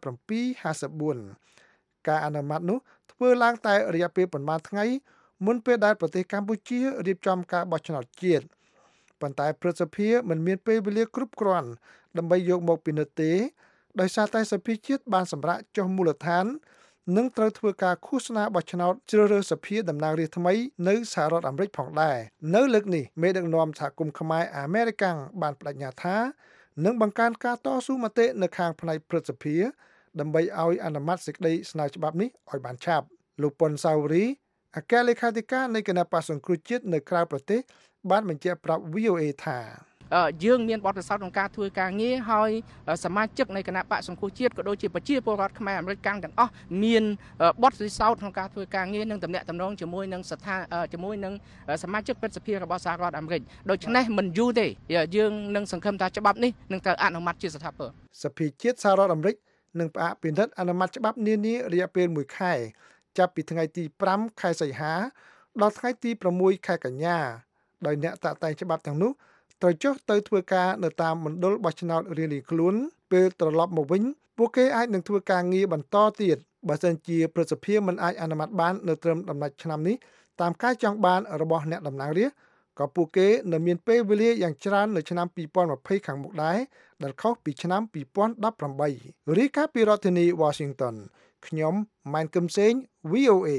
5754ការអនុម័តនោះធ្វើឡើងតែរយៈពេលប្រមាណថ្ងៃមុនពេលដែលប្រទេសកម្ពុជារៀបចំការបោះឆ្នោតជាតិប៉ុន្តែព្រឹទ្ធសភាមិនមានពេលវេលាគ្រប់គ្រាន់ដើម្បីយកមកពិនិត្យទេដោយសារតែសភាជាតិបានសម្រេចចុះមូលដ្ឋាននឹងត្រូវធ្វើការឃោសនាបោះឆ្នោតជ្រើសរើសសភាតំណាងរាស្ត្រថ្មីនៅសហរដ្ឋអាមេរិកផងដែរនៅលើកនេះមេដឹកនាំសហគមន៍ខ្មែរអាមេរិកបានបដិញ្ញាថានឹងបង្កើនការតស៊ូមតិនៅខាងផ្នែកព្រឹទ្ធសភាដើម្បីឲ្យអនុម័តសេចក្តីស្នើច្បាប់នេះឲ្យបានឆាប់លោកប៉ុនសាវរីអគ្គលេខាធិការនៃគណៈបក្សសង្គ្រោះជាតិនៅក្រៅប្រទេសបានបញ្ជាក់ប្រាប់ VOA ថាយើងមានបទពិសោធន៍ក្នុងការធ្វើការងារហើយសមាជិកនៃគណៈបក្សសង្គ្រោះជាតិក៏ដូចជាប្រជាពលរដ្ឋខ្មែរអាមេរិកកាំងទាំងអស់មានបទពិសោធន៍ក្នុងការធ្វើការងារនិងទំនាក់ទំនងជាមួយនឹងសមាជិកព្រឹទ្ធសភារបស់សហរដ្ឋអាមេរិកដូច្នេះមិនយូរទេយើងនឹងសង្ឃឹមថាច្បាប់នេះនឹងត្រូវអនុម័តជាស្ថាពរសភាជាតិសហរដ្ឋអាមេរិកនឹងផ្អាកពិនិត្យអនុម័តច្បាប់នានារយៈពេល1ខែចាប់ពីថ្ងៃទី5ខែសីហាដល់ថ្ងៃទី6ខែកញ្ញាដោយអ្នកតាក់តែងច្បាប់ទាំងនោះត្រូវចុះទៅធ្វើការនៅតាមមណ្ឌលបោះឆ្នោតរៀងៗខ្លួនពេលត្រឡប់មកវិញពួកគេអាចនឹងធ្វើការងារបន្តទៀតបើសិនជាព្រឹទ្ធសភាមិនអាចអនុម័តបាននៅត្រឹមដំណាច់ឆ្នាំនេះតាមការចង់បានរបស់អ្នកតំណាងរាស្ត្រក៏ពួកគេនៅមានពេលវេលាយ៉ាងច្រើននៅឆ្នាំ2020ខាងមុខដែរដែលខុសពីឆ្នាំ2018រីកាពីរដ្ឋធានី Washington ខ្ញុំម៉ែនកឹមសេង VOA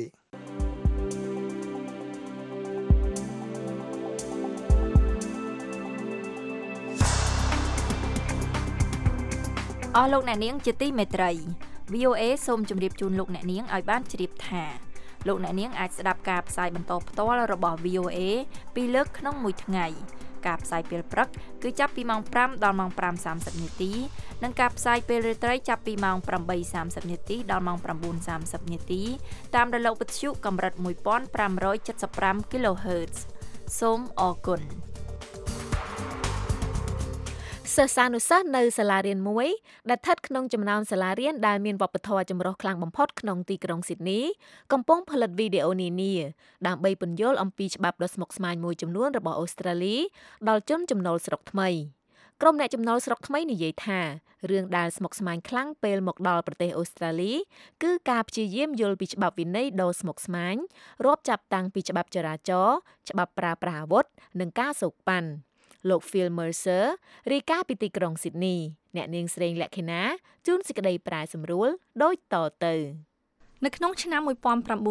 អស់លោកអ្នកនាងជាទីមេត្រី VOA សូមជម្រាបជូនលោកអ្នកនាងឲ្យបានជ្រាបថាលោកអ្នកនាងអាចស្ដាប់ការផ្សាយបន្តផ្ទាល់របស់ VOA ពីរលើកក្នុងមួយថ្ងៃការផ្សាយពេលព្រឹកគឺចាប់ពីម៉ោង5ដល់ម៉ោង 5:30 នាទីនិងការផ្សាយពេលរាត្រីចាប់ពីម៉ោង 8:30 នាទីដល់ម៉ោង 9:30 នាទីតាមរលកវិទ្យុកម្រិត 1575 kHz សូមអរគុណសិស្សានុសិស្សនៅសាលារៀនមួយដែលស្ថិតក្នុងចំណោមសាលារៀនដែលមានវប្បធម៌ចម្រុះខ្លាំងបំផុតក្នុងទីក្រុងស៊ីដនីកំពុងផលិតវីដេអូនានាដើម្បីពន្យល់អំពីច្បាប់ដ៏ស្មុគស្មាញមួយចំនួនរបស់អូស្ត្រាលីដល់ជនចំណូលស្រុកថ្មីក្រុមអ្នកចំណូលស្រុកថ្មីនិយាយថារឿងដែលស្មុគស្មាញខ្លាំងពេលមកដល់ប្រទេសអូស្ត្រាលីគឺការព្យាយាមយល់ពីច្បាប់វិន័យដ៏ស្មុគស្មាញរាប់ចាប់តាំងពីច្បាប់ចរាចរណ៍ច្បាប់ប្រើប្រាស់អាវុធនិងការសូកប៉ាន់លោក Phil Mercer រាយការណ៍ពីទីក្រុងស៊ីដនីអ្នកនាងស្រីលក្ខិណាជួនសេចក្តីប្រែសម្រួលដូចតទៅនៅក្នុងឆ្នាំ1949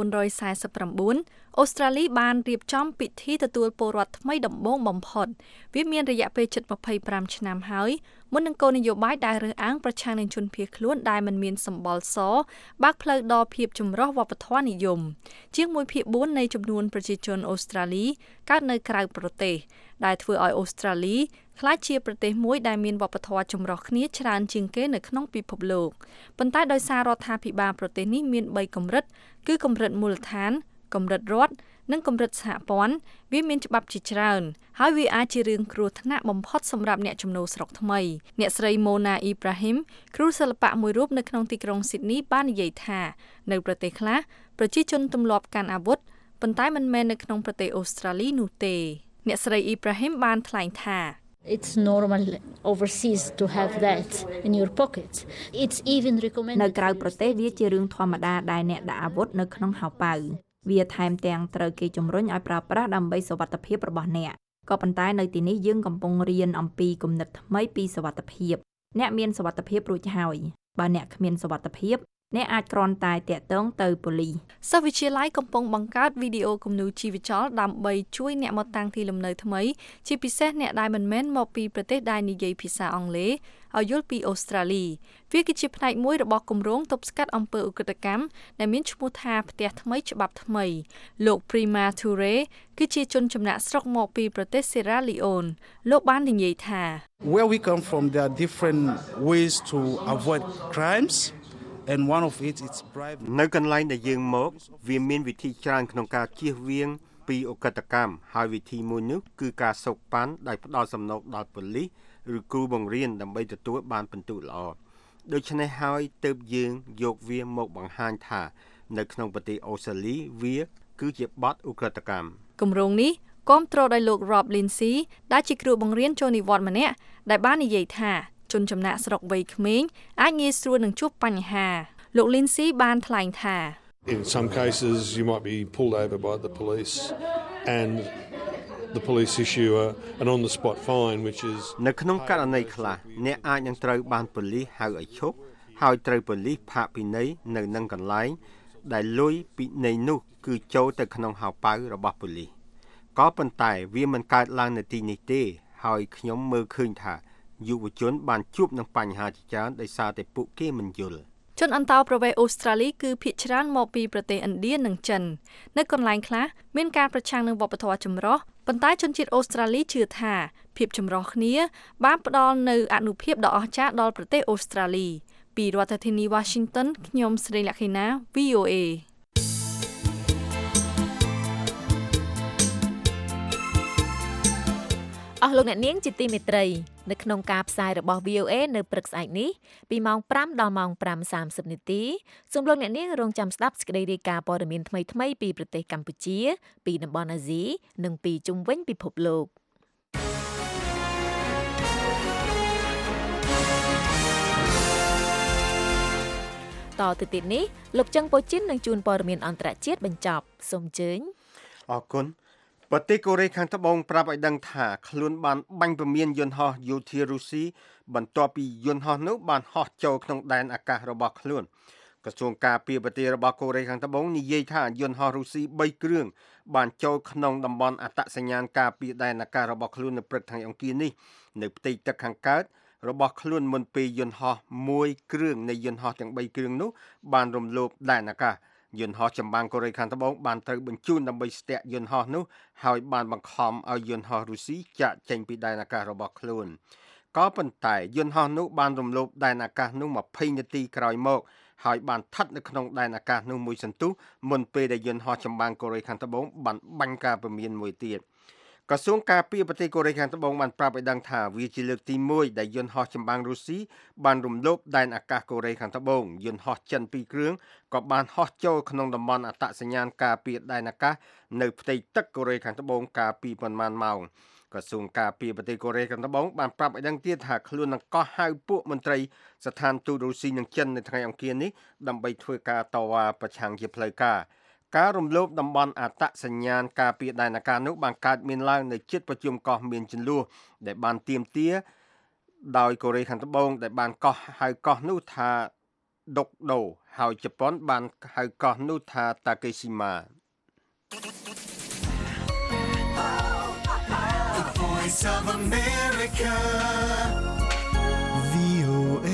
អូស្ត្រាលីបានរៀបចំពិធីទទួលពលរដ្ឋថ្មីដំបូងបំផុតវាមានរយៈពេលជិត25ឆ្នាំហើយមុននឹងគោលនយោបាយដែលរើសអើងប្រឆាំងនឹងជនភៀសខ្លួនដែលមិនមានសម្បល់សបើកផ្លូវដល់ភាពចម្រុះវប្បធម៌និយមជាង 1/4 នៃចំនួនប្រជាជនអូស្ត្រាលីកើតនៅក្រៅប្រទេសដែលធ្វើឲ្យអូស្ត្រាលីក្លាយជាប្រទេសមួយដែលមានវប្បធម៌ចម្រុះគ្នាច្រើនជាងគេនៅក្នុងពិភពលោកប៉ុន្តែដោយសាររដ្ឋាភិបាលប្រទេសនេះមាន3កម្រិតគឺកម្រិតមូលដ្ឋានកម្រិតរដ្ឋនិងកម្រិតសហព័ន្ធវាមានច្បាប់ជាច្រើនហើយវាអាចជារឿងគ្រោះថ្នាក់បំផុតសម្រាប់អ្នកចំណូលស្រុកថ្មីអ្នកស្រី Mona Ibrahim គ្រូសិល្បៈមួយរូបនៅក្នុងទីក្រុង Sydney បាននិយាយថានៅប្រទេសខ្លះប្រជាជនទម្លាប់កាន់អាវុធប៉ុន្តែមិនមែននៅក្នុងប្រទេសអូស្ត្រាលីនោះទេអ្នកស្រី Ibrahim បានថ្លែងថា It's normal overseas to have that in your pocket. It's even recommended នៅក្រៅប្រទេសវាជារឿងធម្មតាដែលអ្នកដាក់អាវុធនៅក្នុងហោប៉ៅវាថែមទាំងត្រូវគេជំរុញឲ្យប្រើប្រាស់ដើម្បីសុវត្ថិភាពរបស់អ្នកក៏ប៉ុន្តែនៅទីនេះយើងកំពុងរៀនអំពីគំនិតថ្មីពីសុវត្ថិភាពអ្នកមានសុវត្ថិភាពរួចហើយបើអ្នកគ្មានសុវត្ថិភាពអ្នកអាចគ្រាន់តែតាក់ទងទៅប៉ូលីសសិស្សវិទ្យាល័យកំពុងបង្កើតវីដេអូគំនូរជីវចលដើម្បីជួយអ្នកមកតាំងទីលំនៅថ្មីជាពិសេសអ្នកដែលមិនមែនមកពីប្រទេសដែលនិយាយភាសាអង់គ្លេសឲ្យយល់ពីអូស្ត្រាលីវាគឺជាផ្នែកមួយរបស់គម្រោងទប់ស្កាត់អំពើឧក្រិដ្ឋកម្មដែលមានឈ្មោះថាផ្ទះថ្មីច្បាប់ថ្មីលោក Prima Ture គឺជាជនចំណាក់ស្រុកមកពីប្រទេស Sierra Leone លោកបាននិយាយថា Where we come from there are different ways to avoid crimes and one of it is bribe នៅកន្លែងដែលយើងមកវាមានវិធីច្រើនក្នុងការជៀសវាងពីឧក្រិដ្ឋកម្មហើយវិធីមួយនោះគឺការសូកប៉ាន់ដោយផ្ដល់សំណូកដល់ប៉ូលីសឬគ្រូបង្រៀនដើម្បីទទួលបានពិន្ទុល្អដូច្នេះហើយទើបយើងយកវាមកបង្ហាញថានៅក្នុងប្រទេសអូស្ត្រាលីវាគឺជាបទឧក្រិដ្ឋកម្មគម្រោងនេះគាំទ្រដោយលោក Rob Lindsay ដែលជាគ្រូបង្រៀនចូលនិវត្តន៍ម្នាក់ដែលបាននិយាយថាជនចំណាក់ស្រុកវ័យក្មេងអាចងាយស្រួលនឹងជួបបញ្ហាលោក Lindsay បានថ្លែងថា In some cases you might be pulled over by the police and the police issue an on the spot fine which is នៅក្នុងករណីខ្លះអ្នកអាចនឹងត្រូវបានប៉ូលីសហៅឲ្យឈប់ហើយត្រូវប៉ូលីសផាកពិន័យនៅនឹងកន្លែងដែលលុយពិន័យនោះគឺចូលទៅក្នុងហៅប៉ៅរបស់ប៉ូលីសក៏ប៉ុន្តែវាមិនកើតឡើងនៅទីនេះទេហើយខ្ញុំមើលឃើញថាយុវជនបានជួបនឹងបញ្ហាជាច្រើនដោយសារតែពួកគេមិនយល់ជនអន្តោប្រវេសន៍អូស្ត្រាលីគឺភាគច្រើនមកពីប្រទេសឥណ្ឌានិងចិននៅកន្លែងខ្លះមានការប្រឆាំងនឹងវប្បធម៌ចម្រុះប៉ុន្តែជនជាតិអូស្ត្រាលីជឿថាភាពចម្រុះគ្នាបានផ្ដល់នូវអានុភាពដ៏អស្ចារ្យដល់ប្រទេសអូស្ត្រាលីពីរដ្ឋធានី Washington ខ្ញុំស្រីលក្ខិណា VOAអស់លោកអ្នកនាងជាទីមេត្រីនៅក្នុងការផ្សាយរបស់ VOA នៅព្រឹកស្អែកនេះពីម៉ោង5ដល់ម៉ោង 5:30 នាទីសូមលោកអ្នកនាងរងចាំស្ដាប់សេចក្តីរាយការណ៍ព័ត៌មានថ្មីៗពីប្រទេសកម្ពុជាពីតំបន់អាស៊ីនិងពីជុំវិញពិភពលោកតទៅទៀតនេះលោកចឹងប៉ូជីននឹងជួនព័ត៌មានអន្តរជាតិបញ្ចប់សូមអញ្ជើញអរគុណប្រទេសកូរ៉េខាងត្បូងប្រាប់ឲ្យដឹងថាខ្លួនបានបាញ់ពមៀនយន្តហោះយោធារុស្ស៊ីបន្ទាប់ពីយន្តហោះនោះបានហោះចូលក្នុងដែនអាកាសរបស់ខ្លួនក្រសួងការពារប្រទេសរបស់កូរ៉េខាងត្បូងនិយាយថាយន្តហោះរុស្ស៊ី3គ្រឿងបានចូលក្នុងតំបន់អត្តសញ្ញាណការពារដែនអាកាសរបស់ខ្លួននៅព្រឹកថ្ងៃអង្គារនេះនៅផ្ទៃទឹកខាងកើតរបស់ខ្លួនមុនពេលយន្តហោះមួយគ្រឿងនៃយន្តហោះទាំង3គ្រឿងនោះបានរំលោភដែនអាកាសយន្តហោះចម្បាំងកូរ៉េខាងត្បូងបានត្រូវបញ្ជូនដើម្បីស្ទាក់យន្តហោះនោះហើយបានបង្ខំឲ្យយន្តហោះរុស្ស៊ីចាក់ចេញពីដែនអាកាសរបស់ខ្លួនក៏ប៉ុន្តែយន្តហោះនោះបានរំលោភដែនអាកាសនោះ20នាទីក្រោយមកហើយបានស្ថិតនៅក្នុងដែនអាកាសនោះមួយសន្ទុះមុនពេលដែលយន្តហោះចម្បាំងកូរ៉េខាងត្បូងបានបាញ់ការពមៀនមួយទៀតក្រសួងការពារប្រទេសកូរ៉េខាងត្បូងបានប្រាប់ឲ្យដឹងថាវាជាលើកទី1ដែលយន្តហោះចម្បាំងរុស្ស៊ីបានរំលោភដែនអាកាសកូរ៉េខាងត្បូងយន្តហោះចិន2គ្រឿងក៏បានហោះចូលក្នុងតំបន់អត្តសញ្ញាណការពារដែនអាកាសនៅផ្ទៃទឹកកូរ៉េខាងត្បូងកាលពីប៉ុន្មានម៉ោងក្រសួងការពារប្រទេសកូរ៉េខាងត្បូងបានប្រាប់ឲ្យដឹងទៀតថាខ្លួននឹងកោះហៅពួកមន្ត្រីស្ថានទូតរុស្ស៊ីនិងចិននៅថ្ងៃអង្គារនេះដើម្បីធ្វើការតវ៉ាប្រឆាំងជាផ្លូវការការរំលោភតំបន់អត្តសញ្ញាណការពារដែនអាកាសនោះបានកើតមានឡើងនៅជិតប្រជុំកោះមានជម្លោះដែលបានទាមទារដោយកូរ៉េខាងត្បូងដែលបានកោះហៅកោះនោះថាដុកដូហើយជប៉ុនបានហៅកោះនោះថាតាកេស៊ីម៉ា The Voice of America VOA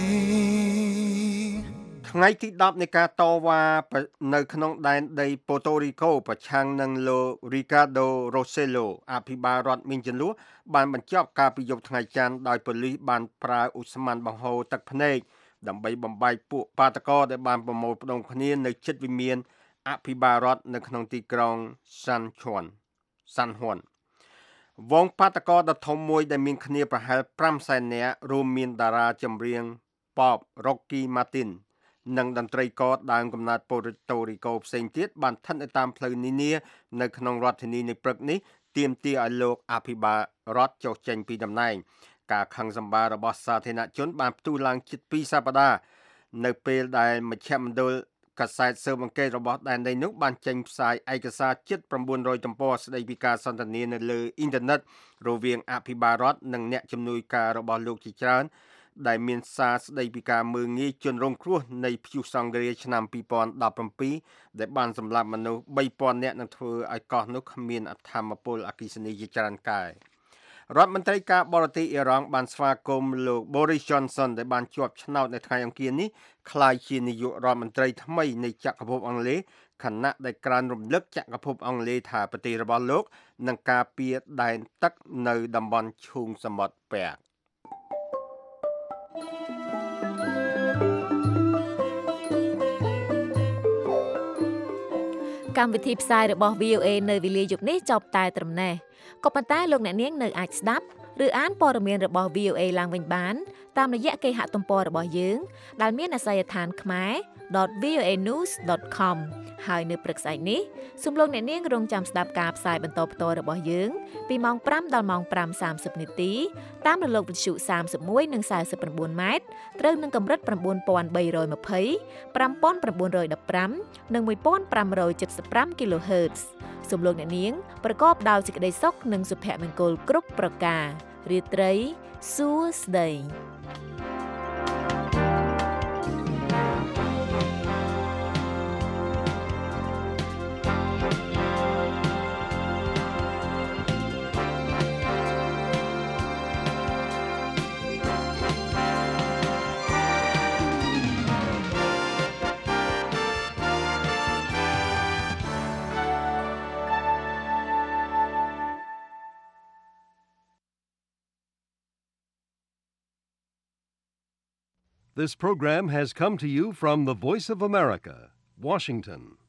ថ្ងៃទី10នៃការតវ៉ានៅក្នុងដែនដីប៉ូតូរីកូប្រឆាំងនឹងលោក Ricardo Rossello អភិបាលរដ្ឋមានជម្លោះបានបញ្ចប់ការពីយប់ថ្ងៃច័ន្ទដោយប៉ូលីសបានប្រើឧស្ម័នបង្ហូរទឹកភ្នែកដើម្បីបំបែកពួកបាតកោដែលបានប្រមូលផ្ដុំគ្នានៅជិតវិមានអភិបាលរដ្ឋនៅក្នុងទីក្រុង San Juan វងបាតកោដ៏ធំមួយដែលមានគ្នាប្រហែល 500,000 នាក់រួមមានតារាចម្រៀង Pop Rocky Martinនិងតន្ត្រីករដើមកំណើតប៉ូតូរីកូផ្សេងទៀតបានស្ថិតនៅតាមផ្លូវនានានៅក្នុងរដ្ឋធានីនៃព្រឹកនេះទាមទារឲ្យលោកអភិបាលរដ្ឋចុះចេញពីតំណែងការខឹងសម្បាររបស់សាធារណជនបានផ្ទុះឡើងជិត2សប្តាហ៍នៅពេលដែលមជ្ឈមណ្ឌលកាសែតស៊ើបអង្កេតរបស់ដែនដីនោះបានចេញផ្សាយឯកសារជិត900ទំព័រស្ដីពីការសន្ទនានៅលើអ៊ីនធឺណិតរវាងអភិបាលរដ្ឋនិងអ្នកជំនួយការរបស់លោកជាច្រើនដែលមានសារស្ដីពីការមើលងាយជនរងគ្រោះនៃព្យុះសង្គ្រាឆ្នាំ2017ដែលបានសម្លាប់មនុស្ស 3,000 នាក់និងធ្វើឲ្យកោះនោះគ្មានអធម្មពលអគ្គិសនីជាច្រើនកាយរដ្ឋមន្ត្រីការបរទេសអ៊ីរ៉ង់បានស្វាគមន៍លោក Boris Johnson ដែលបានជាប់ឆ្នោតនៅថ្ងៃអង្គារនេះក្លាយជានាយករដ្ឋមន្ត្រីថ្មីនៃចក្រភពអង់គ្លេសខណៈដែលក្រើនរំលឹកចក្រភពអង់គ្លេសថាប្រទេសរបស់លោកនឹងការពារដែនទឹកនៅតំបន់ឈូងសមុទ្រពាក់កម្មវិធីផ្សាយរបស់ VOA នៅវេលាយប់នេះចប់តែត្រឹមនេះក៏ប៉ុន្តែលោកអ្នកនាងនៅអាចស្ដាប់ឬអានព័ត៌មានរបស់ VOA ឡើងវិញបានតាមរយៈគេហទំព័ររបស់យើងដែលមានអាសយដ្ឋានkhmer.voanews.com ហើយនៅព្រឹកស្អែកនេះសូមលោកអ្នកនាងរងចាំស្ដាប់ការផ្សាយបន្តផ្ទាល់របស់យើងពីម៉ោង5ដល់ម៉ោង 5:30 នាទីតាមរលកវិទ្យុ31និង49ម៉ែត្រត្រូវនឹងកម្រិត 9320 5915 និង 1575 kHz សូមលោកអ្នកនាងប្រកបដោយសេចក្តីសុខនិងសុភមង្គលគ្រប់ប្រការរាត្រីសួស្តី This program has come to you from the Voice of America, Washington.